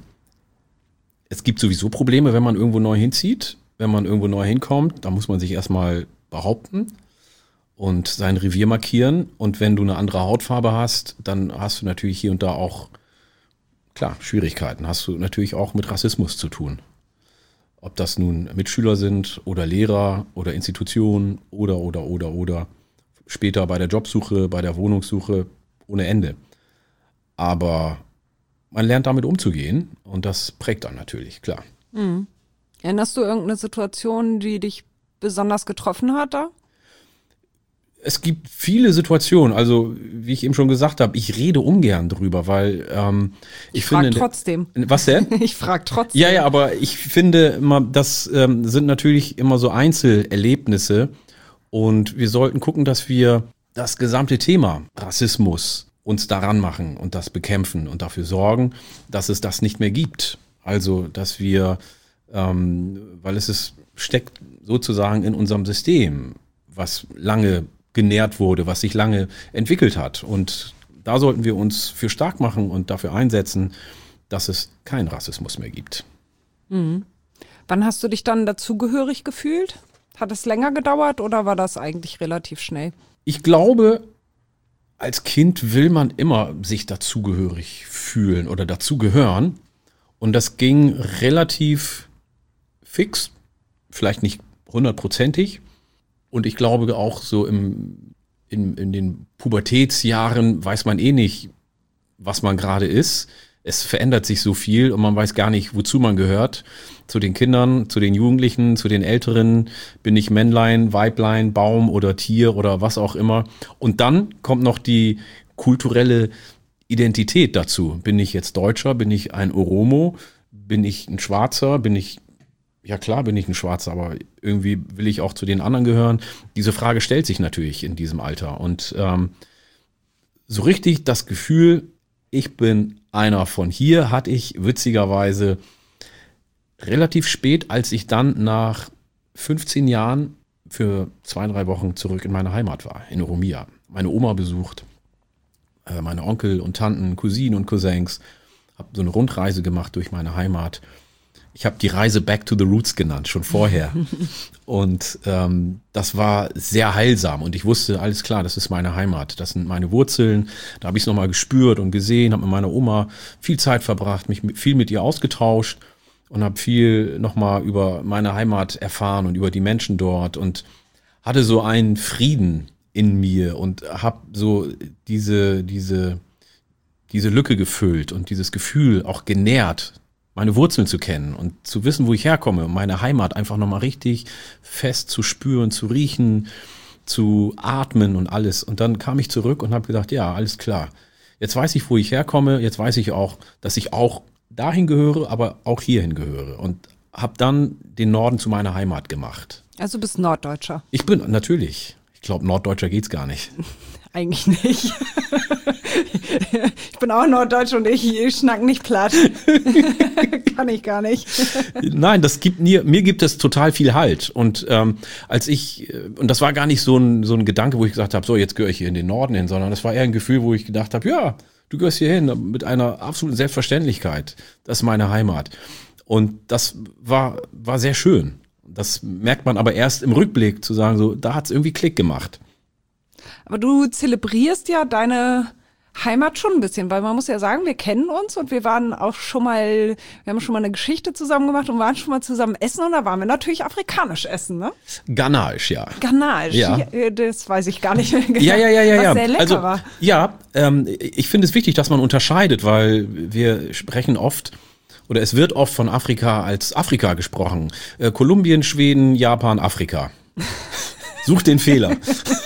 es gibt sowieso Probleme, wenn man irgendwo neu hinzieht, wenn man irgendwo neu hinkommt, da muss man sich erstmal behaupten und sein Revier markieren. Und wenn du eine andere Hautfarbe hast, dann hast du natürlich hier und da auch, klar, Schwierigkeiten. Hast du natürlich auch mit Rassismus zu tun. Ob das nun Mitschüler sind oder Lehrer oder Institutionen oder später bei der Jobsuche, bei der Wohnungssuche ohne Ende. Aber man lernt damit umzugehen und das prägt dann natürlich, klar. Mhm. Erinnerst du irgendeine Situation, die dich besonders getroffen hat da? Es gibt viele Situationen, also wie ich eben schon gesagt habe, ich rede ungern drüber, weil ich finde... trotzdem. Was denn? Ich frage trotzdem. Ja, aber ich finde immer, das sind natürlich immer so Einzelerlebnisse und wir sollten gucken, dass wir das gesamte Thema Rassismus uns daran machen und das bekämpfen und dafür sorgen, dass es das nicht mehr gibt. Also, dass wir, weil steckt sozusagen in unserem System, was lange genährt wurde, was sich lange entwickelt hat. Und da sollten wir uns für stark machen und dafür einsetzen, dass es keinen Rassismus mehr gibt. Mhm. Wann hast du dich dann dazugehörig gefühlt? Hat es länger gedauert oder war das eigentlich relativ schnell? Ich glaube, als Kind will man immer sich dazugehörig fühlen oder dazugehören. Und das ging relativ fix, vielleicht nicht 100%ig. Und ich glaube auch so in den Pubertätsjahren weiß man eh nicht, was man gerade ist. Es verändert sich so viel und man weiß gar nicht, wozu man gehört. Zu den Kindern, zu den Jugendlichen, zu den Älteren. Bin ich Männlein, Weiblein, Baum oder Tier oder was auch immer. Und dann kommt noch die kulturelle Identität dazu. Bin ich jetzt Deutscher? Bin ich ein Oromo? Bin ich ein Schwarzer? Ja klar bin ich ein Schwarzer, aber irgendwie will ich auch zu den anderen gehören. Diese Frage stellt sich natürlich in diesem Alter. Und so richtig das Gefühl, ich bin einer von hier, hatte ich witzigerweise relativ spät, als ich dann nach 15 Jahren für 2-3 Wochen zurück in meine Heimat war, in Oromia. Meine Oma besucht, meine Onkel und Tanten, Cousinen und Cousins. Habe so eine Rundreise gemacht durch meine Heimat. Ich habe die Reise Back to the Roots genannt, schon vorher. Und das war sehr heilsam. Und ich wusste, alles klar, das ist meine Heimat. Das sind meine Wurzeln. Da habe ich es nochmal gespürt und gesehen, habe mit meiner Oma viel Zeit verbracht, mich viel mit ihr ausgetauscht. und habe viel nochmal über meine Heimat erfahren und über die Menschen dort und hatte so einen Frieden in mir und habe so diese Lücke gefüllt und dieses Gefühl auch genährt, meine Wurzeln zu kennen und zu wissen, wo ich herkomme, meine Heimat einfach nochmal richtig fest zu spüren, zu riechen, zu atmen und alles. Und dann kam ich zurück und habe gedacht, ja, alles klar. Jetzt weiß ich, wo ich herkomme, jetzt weiß ich auch, dass ich auch dahin gehöre, aber auch hierhin gehöre und habe dann den Norden zu meiner Heimat gemacht. Also du bist Norddeutscher. Ich bin, natürlich. Ich glaube, Norddeutscher geht's gar nicht. Eigentlich nicht. Ich bin auch Norddeutsch und ich schnack nicht platt. Kann ich gar nicht. Nein, mir gibt es total viel Halt. Und und das war gar nicht so ein Gedanke, wo ich gesagt habe, so jetzt gehöre ich hier in den Norden hin, sondern das war eher ein Gefühl, wo ich gedacht habe, ja, du gehörst hier hin mit einer absoluten Selbstverständlichkeit. Das ist meine Heimat. Und das war sehr schön. Das merkt man aber erst im Rückblick, zu sagen, so, da hat's irgendwie Klick gemacht. Aber du zelebrierst ja deine Heimat schon ein bisschen, weil man muss ja sagen, wir kennen uns und wir haben schon mal eine Geschichte zusammen gemacht und waren schon mal zusammen essen und da waren wir natürlich afrikanisch essen, ne? Ghanaischen, ja. Ghanaischen, ja. Das weiß ich gar nicht mehr genau. Ja. Was sehr lecker war. Ja, ich finde es wichtig, dass man unterscheidet, weil wir sprechen oft oder es wird oft von Afrika als Afrika gesprochen. Kolumbien, Schweden, Japan, Afrika. Such den Fehler.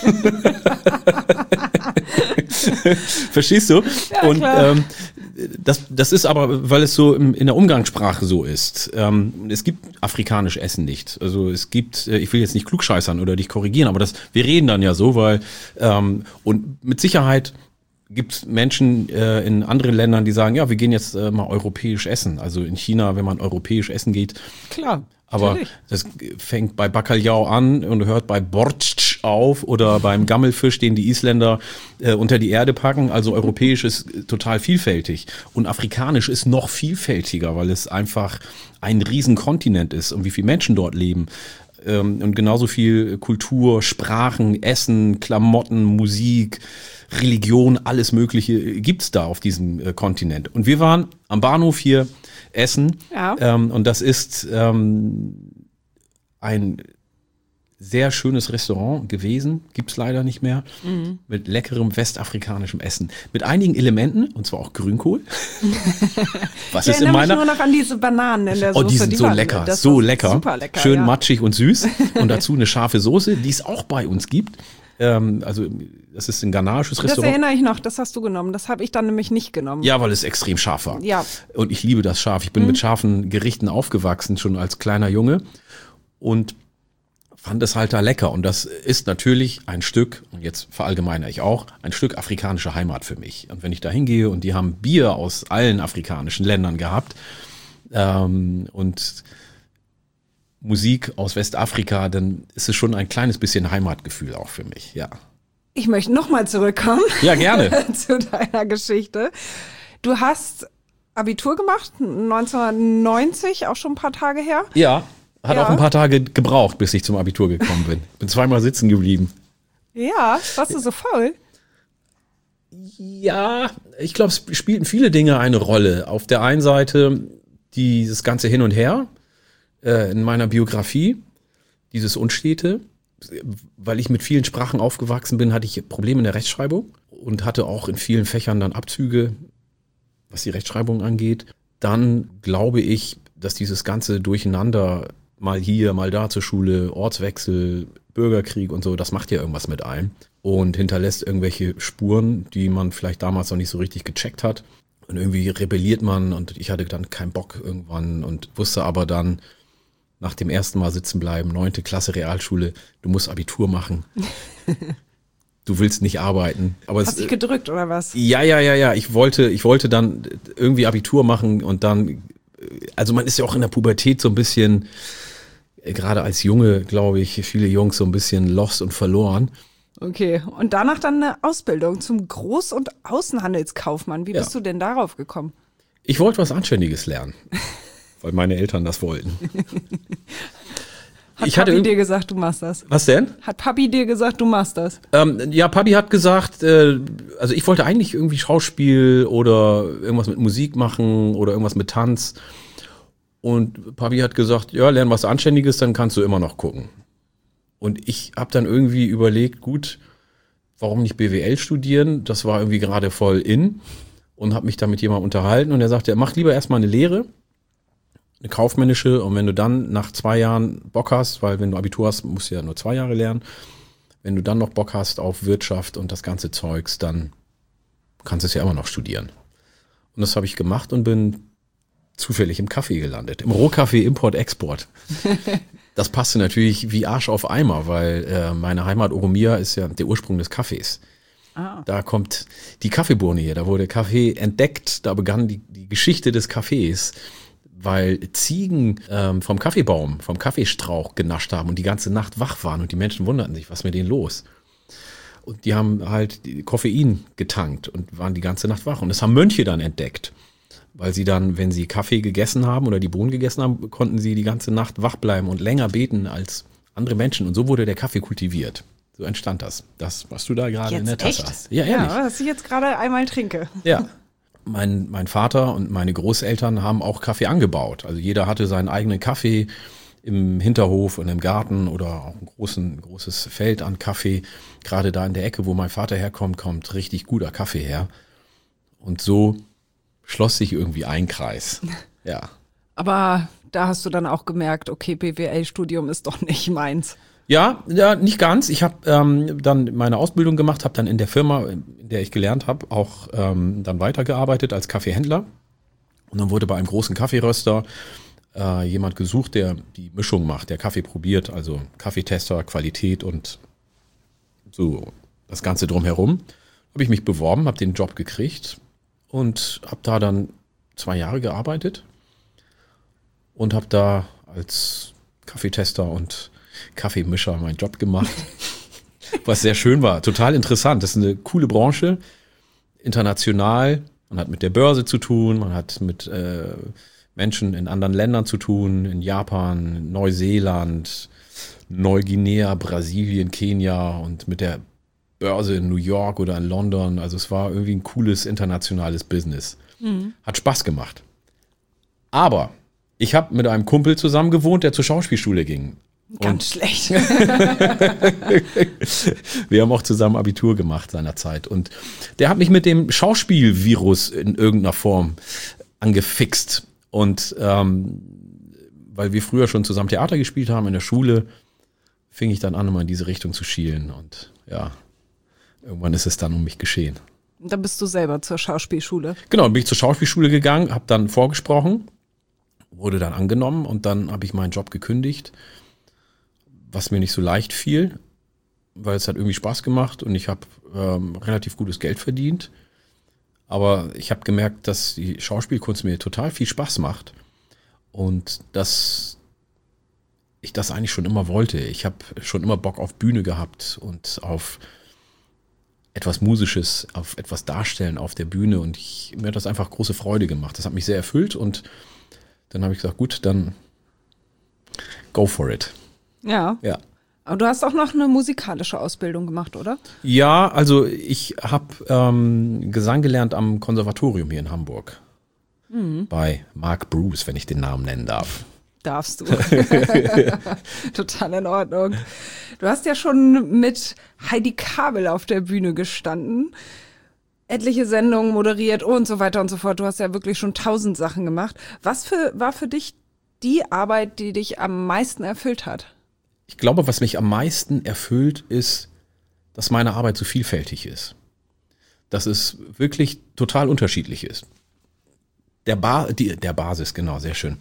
Verstehst du? Ja, und klar. Das ist aber, weil es so in der Umgangssprache so ist. Es gibt afrikanisch Essen nicht. Also es gibt, ich will jetzt nicht klugscheißern oder dich korrigieren, aber wir reden dann ja so, weil und mit Sicherheit gibt es Menschen in anderen Ländern, die sagen, ja, wir gehen jetzt mal europäisch essen. Also in China, wenn man europäisch essen geht. Klar. Aber natürlich. das fängt bei Bacalhau an und hört bei Borscht auf oder beim Gammelfisch, den die Isländer unter die Erde packen. Also europäisch ist total vielfältig. Und afrikanisch ist noch vielfältiger, weil es einfach ein Riesenkontinent ist und wie viele Menschen dort leben. Und genauso viel Kultur, Sprachen, Essen, Klamotten, Musik, Religion, alles Mögliche gibt's da auf diesem Kontinent. Und wir waren am Bahnhof hier essen. Ja. Und das ist ein sehr schönes Restaurant gewesen, gibt's leider nicht mehr, mit leckerem westafrikanischem Essen. Mit einigen Elementen, und zwar auch Grünkohl. Was Ich ist in erinnere mich meiner... nur noch an diese Bananen in der Soße. Oh, die sind so waren- lecker, das so war lecker. Super lecker. Schön ja. matschig und süß. Und dazu eine scharfe Soße, die es auch bei uns gibt. Also das ist ein ghanaisches Das Restaurant. erinnere ich noch, das hast du genommen. Das habe ich dann nämlich nicht genommen. Ja, weil es extrem scharf war. Ja. Und ich liebe das scharf. Ich bin mit scharfen Gerichten aufgewachsen, schon als kleiner Junge. Und fand es halt da lecker. Und das ist natürlich ein Stück, und jetzt verallgemeine ich auch, ein Stück afrikanische Heimat für mich. Und wenn ich da hingehe und die haben Bier aus allen afrikanischen Ländern gehabt und Musik aus Westafrika, dann ist es schon ein kleines bisschen Heimatgefühl auch für mich, ja. Ich möchte nochmal zurückkommen. Ja, gerne. Zu deiner Geschichte. Du hast Abitur gemacht, 1990, auch schon ein paar Tage her. Ja, hat Ja. auch ein paar Tage gebraucht, bis ich zum Abitur gekommen bin. Bin zweimal sitzen geblieben. Ja, warst du so faul? Ja, ich glaube, es spielten viele Dinge eine Rolle. Auf der einen Seite dieses ganze Hin und Her in meiner Biografie, dieses Unstete. Weil ich mit vielen Sprachen aufgewachsen bin, hatte ich Probleme in der Rechtschreibung und hatte auch in vielen Fächern dann Abzüge, was die Rechtschreibung angeht. Dann glaube ich, dass dieses ganze Durcheinander, mal hier, mal da zur Schule, Ortswechsel, Bürgerkrieg und so, das macht ja irgendwas mit einem und hinterlässt irgendwelche Spuren, die man vielleicht damals noch nicht so richtig gecheckt hat. Und irgendwie rebelliert man und ich hatte dann keinen Bock irgendwann und wusste aber dann, nach dem ersten Mal sitzen bleiben, 9. Klasse Realschule, du musst Abitur machen. Du willst nicht arbeiten. Aber Hast dich gedrückt oder was? Ja. Ich wollte dann irgendwie Abitur machen und dann, also man ist ja auch in der Pubertät so ein bisschen, gerade als Junge, glaube ich, viele Jungs so ein bisschen lost und verloren. Okay, und danach dann eine Ausbildung zum Groß- und Außenhandelskaufmann. Wie bist du denn darauf gekommen? Ich wollte was Anständiges lernen, weil meine Eltern das wollten. Hat Papi dir gesagt, du machst das? Was denn? Hat Papi dir gesagt, du machst das? Ja, Papi hat gesagt, also ich wollte eigentlich irgendwie Schauspiel oder irgendwas mit Musik machen oder irgendwas mit Tanz. Und Papi hat gesagt, ja, lern was Anständiges, dann kannst du immer noch gucken. Und ich habe dann irgendwie überlegt, gut, warum nicht BWL studieren? Das war irgendwie gerade voll in und habe mich da mit jemandem unterhalten und er sagte, mach lieber erstmal eine Lehre, eine kaufmännische, und wenn du dann nach 2 Jahren Bock hast, weil wenn du Abitur hast, musst du ja nur 2 Jahre lernen, wenn du dann noch Bock hast auf Wirtschaft und das ganze Zeugs, dann kannst du es ja immer noch studieren. Und das habe ich gemacht und bin zufällig im Kaffee gelandet, im Rohkaffee Import-Export. Das passte natürlich wie Arsch auf Eimer, weil meine Heimat Oromia ist ja der Ursprung des Kaffees. Ah. Da kommt die Kaffeebohne her, da wurde Kaffee entdeckt, da begann die Geschichte des Kaffees, weil Ziegen vom Kaffeebaum, vom Kaffeestrauch genascht haben und die ganze Nacht wach waren und die Menschen wunderten sich, was ist mit denen los? Und die haben halt Koffein getankt und waren die ganze Nacht wach. Und das haben Mönche dann entdeckt, weil sie dann, wenn sie Kaffee gegessen haben oder die Bohnen gegessen haben, konnten sie die ganze Nacht wach bleiben und länger beten als andere Menschen. Und so wurde der Kaffee kultiviert. So entstand das. Das, was du da gerade in der Tasse hast. Ja, ehrlich. Ja, was ich jetzt gerade einmal trinke. Ja. Mein Vater und meine Großeltern haben auch Kaffee angebaut. Also jeder hatte seinen eigenen Kaffee im Hinterhof und im Garten oder auch ein großes Feld an Kaffee. Gerade da in der Ecke, wo mein Vater herkommt, kommt richtig guter Kaffee her. Und so schloss sich irgendwie ein Kreis. Ja. Aber da hast du dann auch gemerkt, okay, BWL-Studium ist doch nicht meins. Ja, nicht ganz. Ich habe dann meine Ausbildung gemacht, habe dann in der Firma, in der ich gelernt habe, auch dann weitergearbeitet als Kaffeehändler. Und dann wurde bei einem großen Kaffeeröster jemand gesucht, der die Mischung macht, der Kaffee probiert, also Kaffeetester, Qualität und so das Ganze drumherum. Habe ich mich beworben, habe den Job gekriegt und habe da dann 2 Jahre gearbeitet und habe da als Kaffeetester und Kaffeemischer meinen Job gemacht, was sehr schön war, total interessant. Das ist eine coole Branche, international, man hat mit der Börse zu tun, man hat mit Menschen in anderen Ländern zu tun, in Japan, Neuseeland, Neuguinea, Brasilien, Kenia und mit der Börse in New York oder in London. Also es war irgendwie ein cooles internationales Business. Hat Spaß gemacht. Aber ich habe mit einem Kumpel zusammen gewohnt, der zur Schauspielschule ging. Ganz schlecht. Wir haben auch zusammen Abitur gemacht seinerzeit. Und der hat mich mit dem Schauspielvirus in irgendeiner Form angefixt. Und weil wir früher schon zusammen Theater gespielt haben in der Schule, fing ich dann an, immer in diese Richtung zu schielen. Und ja, irgendwann ist es dann um mich geschehen. Und dann bist du selber zur Schauspielschule. Genau, dann bin ich zur Schauspielschule gegangen, habe dann vorgesprochen, wurde dann angenommen und dann habe ich meinen Job gekündigt, was mir nicht so leicht fiel, weil es hat irgendwie Spaß gemacht und ich habe relativ gutes Geld verdient. Aber ich habe gemerkt, dass die Schauspielkunst mir total viel Spaß macht und dass ich das eigentlich schon immer wollte. Ich habe schon immer Bock auf Bühne gehabt und auf etwas Musisches, auf etwas Darstellen auf der Bühne und mir hat das einfach große Freude gemacht. Das hat mich sehr erfüllt und dann habe ich gesagt, gut, dann go for it. Ja. Ja. Aber du hast auch noch eine musikalische Ausbildung gemacht, oder? Ja, also ich habe Gesang gelernt am Konservatorium hier in Hamburg. Bei Mark Bruce, wenn ich den Namen nennen darf. Darfst du. Total in Ordnung. Du hast ja schon mit Heidi Kabel auf der Bühne gestanden, etliche Sendungen moderiert und so weiter und so fort. Du hast ja wirklich schon 1000 Sachen gemacht. Was war für dich die Arbeit, die dich am meisten erfüllt hat? Ich glaube, was mich am meisten erfüllt, ist, dass meine Arbeit so vielfältig ist. Dass es wirklich total unterschiedlich ist. Der Basis, genau, sehr schön.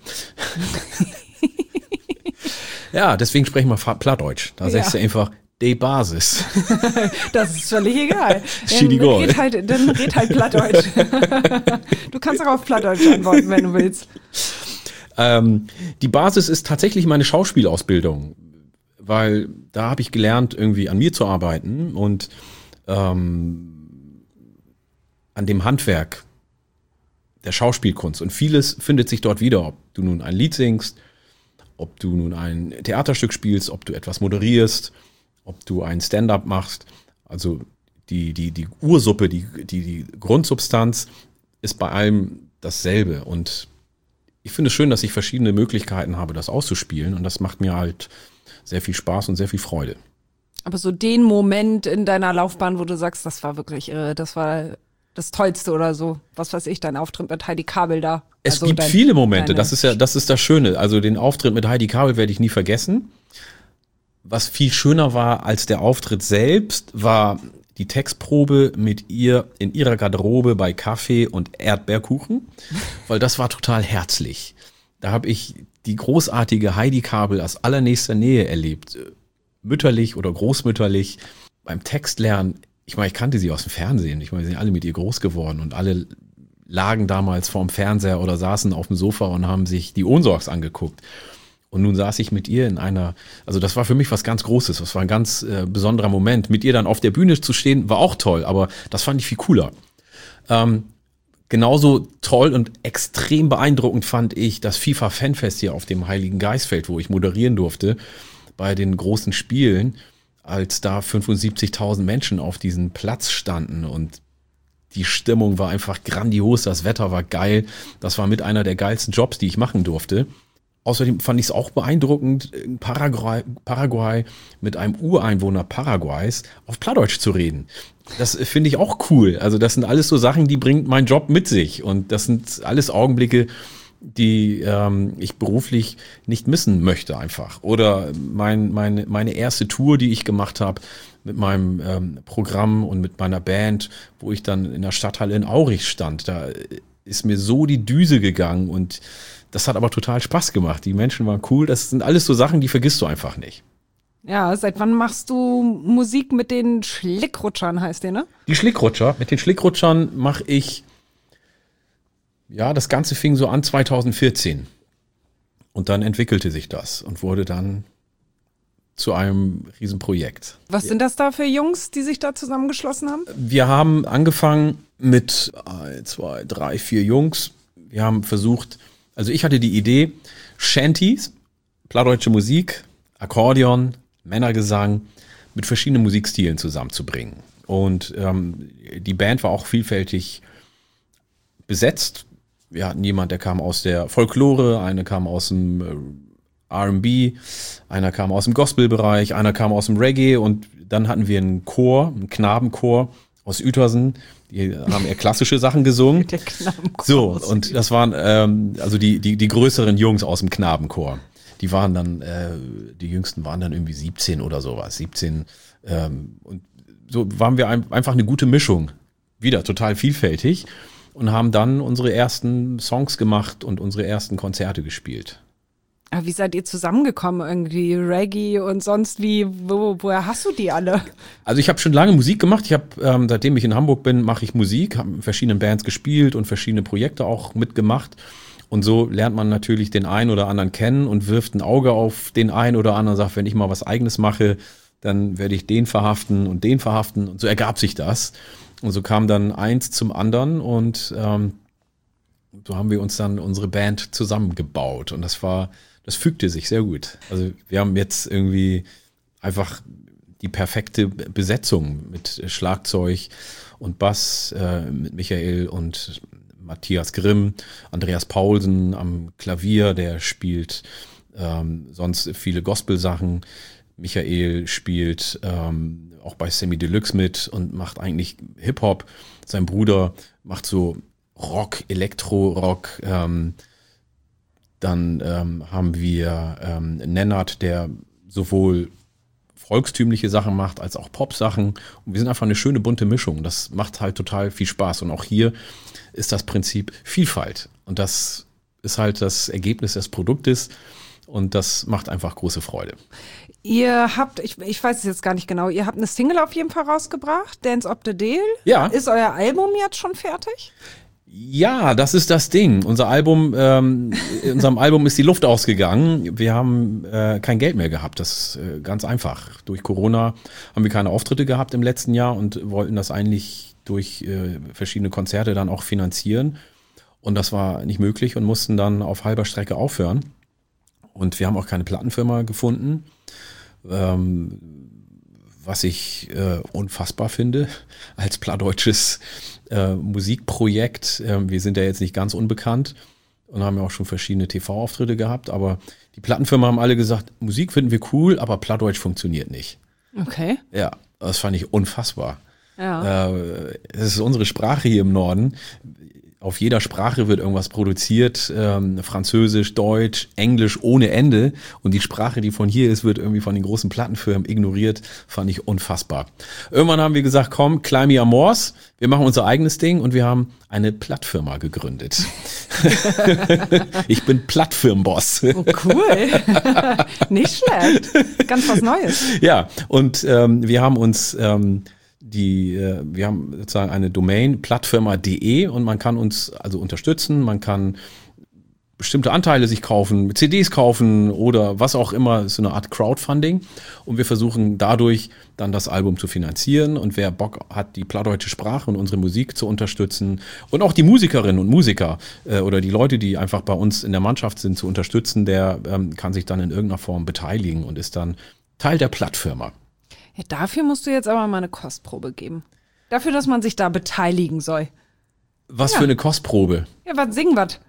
Ja, deswegen sprechen wir Plattdeutsch. Da sagst du einfach, die Basis. Das ist völlig egal. Dann red halt Plattdeutsch. Du kannst auch auf Plattdeutsch antworten, wenn du willst. Die Basis ist tatsächlich meine Schauspielausbildung, weil da habe ich gelernt, irgendwie an mir zu arbeiten und an dem Handwerk der Schauspielkunst. Und vieles findet sich dort wieder, ob du nun ein Lied singst, ob du nun ein Theaterstück spielst, ob du etwas moderierst, ob du ein Stand-up machst. Also die Ursuppe, die Grundsubstanz ist bei allem dasselbe. Und ich finde es schön, dass ich verschiedene Möglichkeiten habe, das auszuspielen. Und das macht mir halt sehr viel Spaß und sehr viel Freude. Aber so den Moment in deiner Laufbahn, wo du sagst, das war wirklich irre, das war das Tollste oder so. Was weiß ich, dein Auftritt mit Heidi Kabel da. Es gibt viele Momente, das ist das Schöne. Also den Auftritt mit Heidi Kabel werde ich nie vergessen. Was viel schöner war als der Auftritt selbst, war die Textprobe mit ihr in ihrer Garderobe bei Kaffee und Erdbeerkuchen, weil das war total herzlich. Da habe ich die großartige Heidi Kabel aus allernächster Nähe erlebt. Mütterlich oder großmütterlich. Beim Textlernen, ich meine, ich kannte sie aus dem Fernsehen. Ich meine, sie sind alle mit ihr groß geworden und alle lagen damals vorm Fernseher oder saßen auf dem Sofa und haben sich die Ohnsorgs angeguckt. Und nun saß ich mit ihr in einer, also das war für mich was ganz Großes, das war ein ganz besonderer Moment. Mit ihr dann auf der Bühne zu stehen, war auch toll, aber das fand ich viel cooler. Genauso toll und extrem beeindruckend fand ich das FIFA-Fanfest hier auf dem Heiligen Geistfeld, wo ich moderieren durfte, bei den großen Spielen, als da 75.000 Menschen auf diesem Platz standen und die Stimmung war einfach grandios, das Wetter war geil, das war mit einer der geilsten Jobs, die ich machen durfte. Außerdem fand ich es auch beeindruckend, in Paraguay mit einem Ureinwohner Paraguays auf Plattdeutsch zu reden. Das finde ich auch cool. Also das sind alles so Sachen, die bringt mein Job mit sich. Und das sind alles Augenblicke, die ich beruflich nicht missen möchte einfach. Oder meine erste Tour, die ich gemacht habe mit meinem Programm und mit meiner Band, wo ich dann in der Stadthalle in Aurich stand. Da ist mir so die Düse gegangen und das hat aber total Spaß gemacht. Die Menschen waren cool. Das sind alles so Sachen, die vergisst du einfach nicht. Ja, seit wann machst du Musik mit den Schlickrutschern, heißt der, ne? Die Schlickrutscher. Mit den Schlickrutschern mache ich, ja, das Ganze fing so an 2014. Und dann entwickelte sich das und wurde dann zu einem Riesenprojekt. Was sind das da für Jungs, die sich da zusammengeschlossen haben? Wir haben angefangen mit 1, 2, 3, 4 Jungs. Wir haben versucht, also ich hatte die Idee, Shanties, plattdeutsche Musik, Akkordeon, Männergesang mit verschiedenen Musikstilen zusammenzubringen. Und die Band war auch vielfältig besetzt. Wir hatten jemand, der kam aus der Folklore, einer kam aus dem R&B, einer kam aus dem Gospelbereich, einer kam aus dem Reggae und dann hatten wir einen Chor, einen Knabenchor aus Uetersen. Die haben eher klassische Sachen gesungen. Der Knabenchor. So, und das waren also die größeren Jungs aus dem Knabenchor. Die waren dann, die Jüngsten waren dann irgendwie 17 oder sowas, 17. Und so waren wir einfach eine gute Mischung. Wieder total vielfältig. Und haben dann unsere ersten Songs gemacht und unsere ersten Konzerte gespielt. Aber wie seid ihr zusammengekommen irgendwie? Reggae und sonst wie? Woher hast du die alle? Also ich habe schon lange Musik gemacht. Ich habe, seitdem ich in Hamburg bin, mache ich Musik, habe in verschiedenen Bands gespielt und verschiedene Projekte auch mitgemacht. Und so lernt man natürlich den einen oder anderen kennen und wirft ein Auge auf den einen oder anderen, sagt, wenn ich mal was Eigenes mache, dann werde ich den verhaften und den verhaften. Und so ergab sich das. Und so kam dann eins zum anderen und so haben wir uns dann unsere Band zusammengebaut. Und das fügte sich sehr gut. Also wir haben jetzt irgendwie einfach die perfekte Besetzung mit Schlagzeug und Bass, mit Michael und Matthias Grimm, Andreas Paulsen am Klavier, der spielt sonst viele Gospel-Sachen. Michael spielt auch bei Sammy Deluxe mit und macht eigentlich Hip-Hop. Sein Bruder macht so Rock, Elektro-Rock. Dann haben wir Nennert, der sowohl volkstümliche Sachen macht, als auch Pop-Sachen. Und wir sind einfach eine schöne bunte Mischung. Das macht halt total viel Spaß. Und auch hier ist das Prinzip Vielfalt. Und das ist halt das Ergebnis des Produktes. Und das macht einfach große Freude. Ihr habt, ich weiß es jetzt gar nicht genau, ihr habt eine Single auf jeden Fall rausgebracht, Dance of the Deal. Ja. Ist euer Album jetzt schon fertig? Ja, das ist das Ding. Unserem Album ist die Luft ausgegangen. Wir haben kein Geld mehr gehabt. Das ist ganz einfach. Durch Corona haben wir keine Auftritte gehabt im letzten Jahr und wollten das eigentlich durch verschiedene Konzerte dann auch finanzieren. Und das war nicht möglich und mussten dann auf halber Strecke aufhören. Und wir haben auch keine Plattenfirma gefunden, was ich unfassbar finde als plattdeutsches Musikprojekt. Wir sind ja jetzt nicht ganz unbekannt. und haben ja auch schon verschiedene TV-Auftritte gehabt. Aber die Plattenfirmen haben alle gesagt, Musik finden wir cool, aber Plattdeutsch funktioniert nicht. Okay. Ja, das fand ich unfassbar. Ja. Es ist unsere Sprache hier im Norden. Auf jeder Sprache wird irgendwas produziert, Französisch, Deutsch, Englisch ohne Ende. Und die Sprache, die von hier ist, wird irgendwie von den großen Plattenfirmen ignoriert. Fand ich unfassbar. Irgendwann haben wir gesagt, komm, Climby Amors, wir machen unser eigenes Ding und wir haben eine Plattfirma gegründet. Ich bin Plattfirmenboss. Oh, cool. Nicht schlecht. Ganz was Neues. Ja, und wir haben uns... wir haben sozusagen eine Domain, plattfirma.de, und man kann uns also unterstützen, man kann bestimmte Anteile sich kaufen, CDs kaufen oder was auch immer, so eine Art Crowdfunding, und wir versuchen dadurch dann das Album zu finanzieren, und wer Bock hat, die plattdeutsche Sprache und unsere Musik zu unterstützen und auch die Musikerinnen und Musiker oder die Leute, die einfach bei uns in der Mannschaft sind, zu unterstützen, der kann sich dann in irgendeiner Form beteiligen und ist dann Teil der Plattfirma. Ja, dafür musst du jetzt aber mal eine Kostprobe geben. Dafür, dass man sich da beteiligen soll. Was für eine Kostprobe? Ja, was singen was?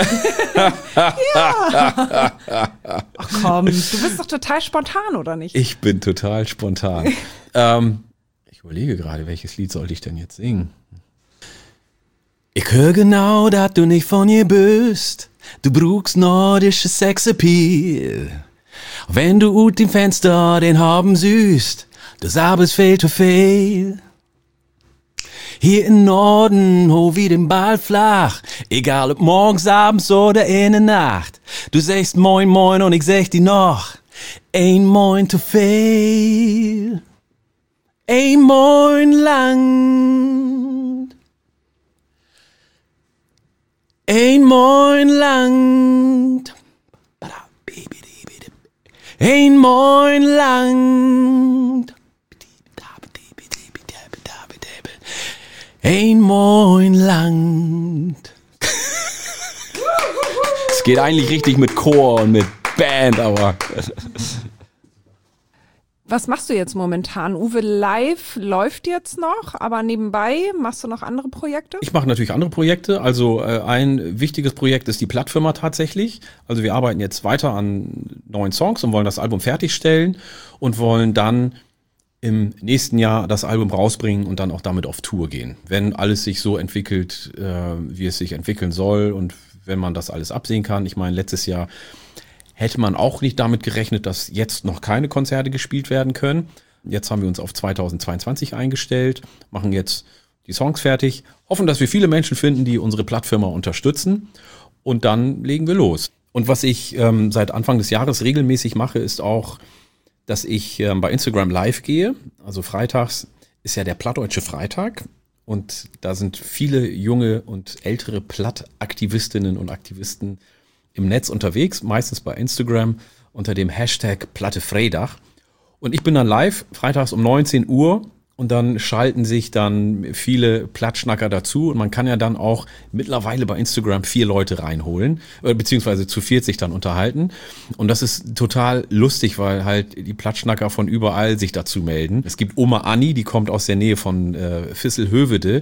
Ja. Ach komm, du bist doch total spontan, oder nicht? Ich bin total spontan. Ich überlege gerade, welches Lied sollte ich denn jetzt singen? Ich höre genau, dass du nicht von ihr bist. Du brauchst nordische Sexappeal. Wenn du ut im Fenster den haben süßt, das Abends fehlt zu viel. Hier im Norden ho wie den Ball flach, egal ob morgens, abends oder in der Nacht. Du sagst moin moin und ich sag dir noch, ein Moin zu viel. Ein Moin lang. Ein Moin lang. Ein Moin lang. Ein Moin lang. Es geht eigentlich richtig mit Chor und mit Band, aber... Was machst du jetzt momentan? Uwe Live läuft jetzt noch, aber nebenbei machst du noch andere Projekte? Ich mache natürlich andere Projekte. Also ein wichtiges Projekt ist die Plattfirma tatsächlich. Also wir arbeiten jetzt weiter an neuen Songs und wollen das Album fertigstellen und wollen dann im nächsten Jahr das Album rausbringen und dann auch damit auf Tour gehen. Wenn alles sich so entwickelt, wie es sich entwickeln soll, und wenn man das alles absehen kann. Ich meine, letztes Jahr hätte man auch nicht damit gerechnet, dass jetzt noch keine Konzerte gespielt werden können. Jetzt haben wir uns auf 2022 eingestellt, machen jetzt die Songs fertig, hoffen, dass wir viele Menschen finden, die unsere Plattfirma unterstützen, und dann legen wir los. Und was ich seit Anfang des Jahres regelmäßig mache, ist auch, dass ich bei Instagram live gehe. Also freitags ist ja der Plattdeutsche Freitag, und da sind viele junge und ältere Plattaktivistinnen und Aktivisten im Netz unterwegs, meistens bei Instagram unter dem Hashtag Plattefreitag. Und ich bin dann live freitags um 19 Uhr, und dann schalten sich dann viele Plattschnacker dazu, und man kann ja dann auch mittlerweile bei Instagram 4 Leute reinholen, beziehungsweise zu 40 dann unterhalten, und das ist total lustig, weil halt die Plattschnacker von überall sich dazu melden. Es gibt Oma Anni, die kommt aus der Nähe von Visselhövede,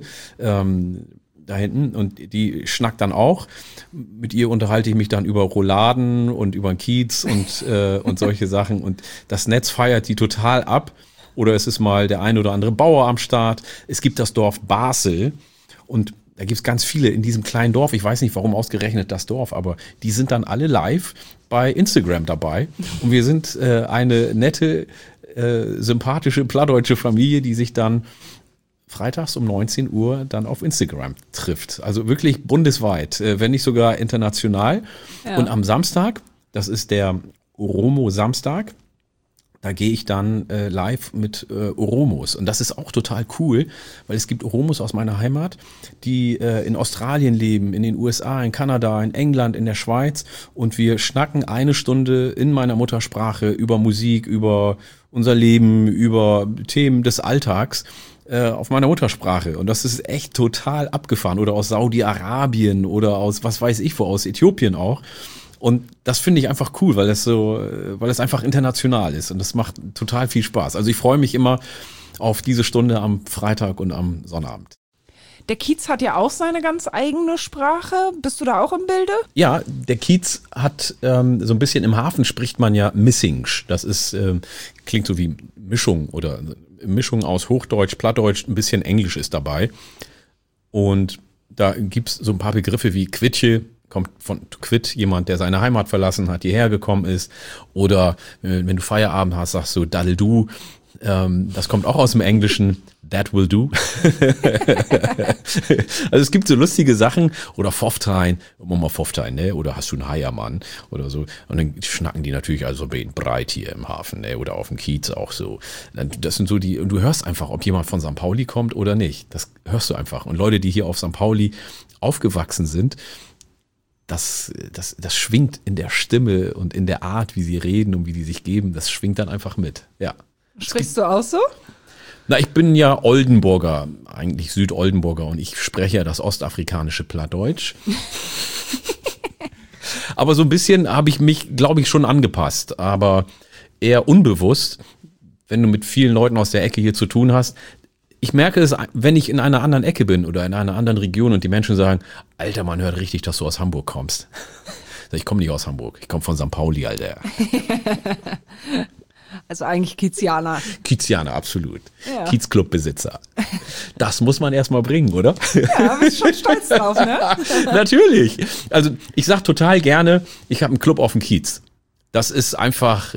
da hinten, und die schnackt dann auch. Mit ihr unterhalte ich mich dann über Rouladen und über den Kiez und solche Sachen, und das Netz feiert die total ab. Oder es ist mal der ein oder andere Bauer am Start. Es gibt das Dorf Basel, und da gibt es ganz viele in diesem kleinen Dorf. Ich weiß nicht, warum ausgerechnet das Dorf, aber die sind dann alle live bei Instagram dabei. Und wir sind eine nette, sympathische plattdeutsche Familie, die sich dann freitags um 19 Uhr dann auf Instagram trifft. Also wirklich bundesweit, wenn nicht sogar international. Ja. Und am Samstag, das ist der Oromo-Samstag, da gehe ich dann live mit Oromos. Und das ist auch total cool, weil es gibt Oromos aus meiner Heimat, die in Australien leben, in den USA, in Kanada, in England, in der Schweiz. Und wir schnacken eine Stunde in meiner Muttersprache über Musik, über unser Leben, über Themen des Alltags auf meiner Muttersprache. Und das ist echt total abgefahren. Oder aus Saudi-Arabien oder aus was weiß ich wo, aus Äthiopien auch. Und das finde ich einfach cool, weil es einfach international ist, und das macht total viel Spaß. Also ich freue mich immer auf diese Stunde am Freitag und am Sonnabend. Der Kiez hat ja auch seine ganz eigene Sprache. Bist du da auch im Bilde? Ja, der Kiez hat so ein bisschen, im Hafen spricht man ja Missingsch. Das ist, klingt so wie Mischung oder Mischung aus Hochdeutsch, Plattdeutsch, ein bisschen Englisch ist dabei. Und da gibt's so ein paar Begriffe wie Quitsche, kommt von Quit, jemand, der seine Heimat verlassen hat, hierher gekommen ist. Oder wenn du Feierabend hast, sagst du Daddel du. Das kommt auch aus dem Englischen. That will do. Also es gibt so lustige Sachen. Oder Pfofftein, mal Pfofftein, ne? Oder hast du einen Heiermann oder so. Und dann schnacken die natürlich also breit hier im Hafen, ne? Oder auf dem Kiez auch so. Das sind so die, und du hörst einfach, ob jemand von St. Pauli kommt oder nicht. Das hörst du einfach. Und Leute, die hier auf St. Pauli aufgewachsen sind, das schwingt in der Stimme und in der Art, wie sie reden und wie die sich geben, das schwingt dann einfach mit, ja. Sprichst du auch so? Na, ich bin ja Oldenburger, eigentlich Südoldenburger, und ich spreche ja das ostafrikanische Plattdeutsch. Aber so ein bisschen habe ich mich, glaube ich, schon angepasst, aber eher unbewusst, wenn du mit vielen Leuten aus der Ecke hier zu tun hast. Ich merke es, wenn ich in einer anderen Ecke bin oder in einer anderen Region und die Menschen sagen, Alter, man hört richtig, dass du aus Hamburg kommst. Ich komme nicht aus Hamburg, ich komme von St. Pauli, Alter. Also eigentlich Kiezianer. Kiezianer, absolut. Ja. Kiezclubbesitzer. Das muss man erstmal bringen, oder? Ja, bist schon stolz drauf, ne? Natürlich. Also ich sag total gerne, ich habe einen Club auf dem Kiez. Das ist einfach...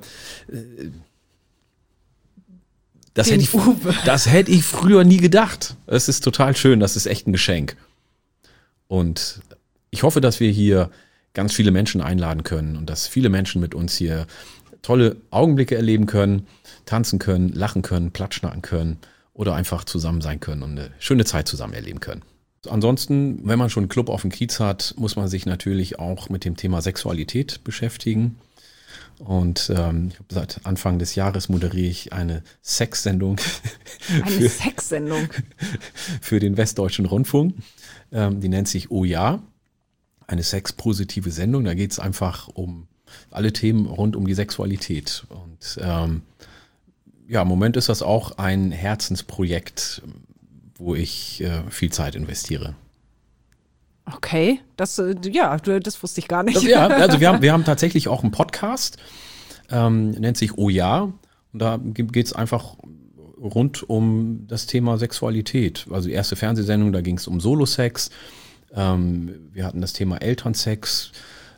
Das hätte ich früher nie gedacht. Es ist total schön, das ist echt ein Geschenk. Und ich hoffe, dass wir hier ganz viele Menschen einladen können und dass viele Menschen mit uns hier tolle Augenblicke erleben können, tanzen können, lachen können, platschnacken können oder einfach zusammen sein können und eine schöne Zeit zusammen erleben können. Ansonsten, wenn man schon einen Club auf dem Kiez hat, muss man sich natürlich auch mit dem Thema Sexualität beschäftigen. Und ich habe seit Anfang des Jahres moderiere ich eine Sexsendung. Eine Sexsendung? Für den Westdeutschen Rundfunk. Die nennt sich Oh ja. Eine sexpositive Sendung. Da geht es einfach um alle Themen rund um die Sexualität. Und ja, im Moment ist das auch ein Herzensprojekt, wo ich viel Zeit investiere. Okay, das wusste ich gar nicht. Ja, also wir haben tatsächlich auch einen Podcast, nennt sich Oh ja. Und da geht es einfach rund um das Thema Sexualität. Also die erste Fernsehsendung, da ging es um Solo-Sex. Wir hatten das Thema Elternsex,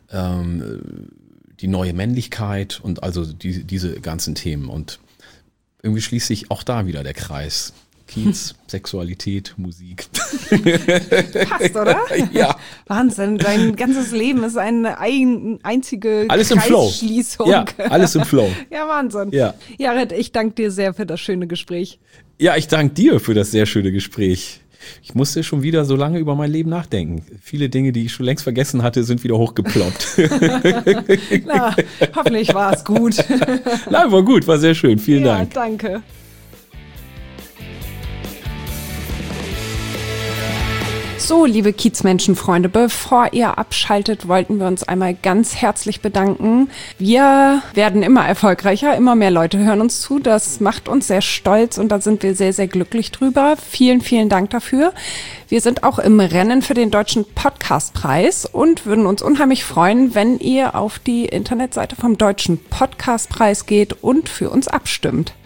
die neue Männlichkeit und also diese ganzen Themen. Und irgendwie schließt sich auch da wieder der Kreis. Kiez, Sexualität, Musik. Passt, oder? Ja. Wahnsinn, dein ganzes Leben ist eine einzige alles im Kreisschließung. Ja, alles im Flow. Ja, Wahnsinn. Ja. Jared, ich danke dir sehr für das schöne Gespräch. Ja, ich danke dir für das sehr schöne Gespräch. Ich musste schon wieder so lange über mein Leben nachdenken. Viele Dinge, die ich schon längst vergessen hatte, sind wieder hochgeploppt. Na, hoffentlich war es gut. Nein, war gut, war sehr schön. Vielen Dank. Ja, danke. So, liebe Kiezmenschenfreunde, bevor ihr abschaltet, wollten wir uns einmal ganz herzlich bedanken. Wir werden immer erfolgreicher, immer mehr Leute hören uns zu. Das macht uns sehr stolz und da sind wir sehr, sehr glücklich drüber. Vielen, vielen Dank dafür. Wir sind auch im Rennen für den Deutschen Podcastpreis und würden uns unheimlich freuen, wenn ihr auf die Internetseite vom Deutschen Podcastpreis geht und für uns abstimmt.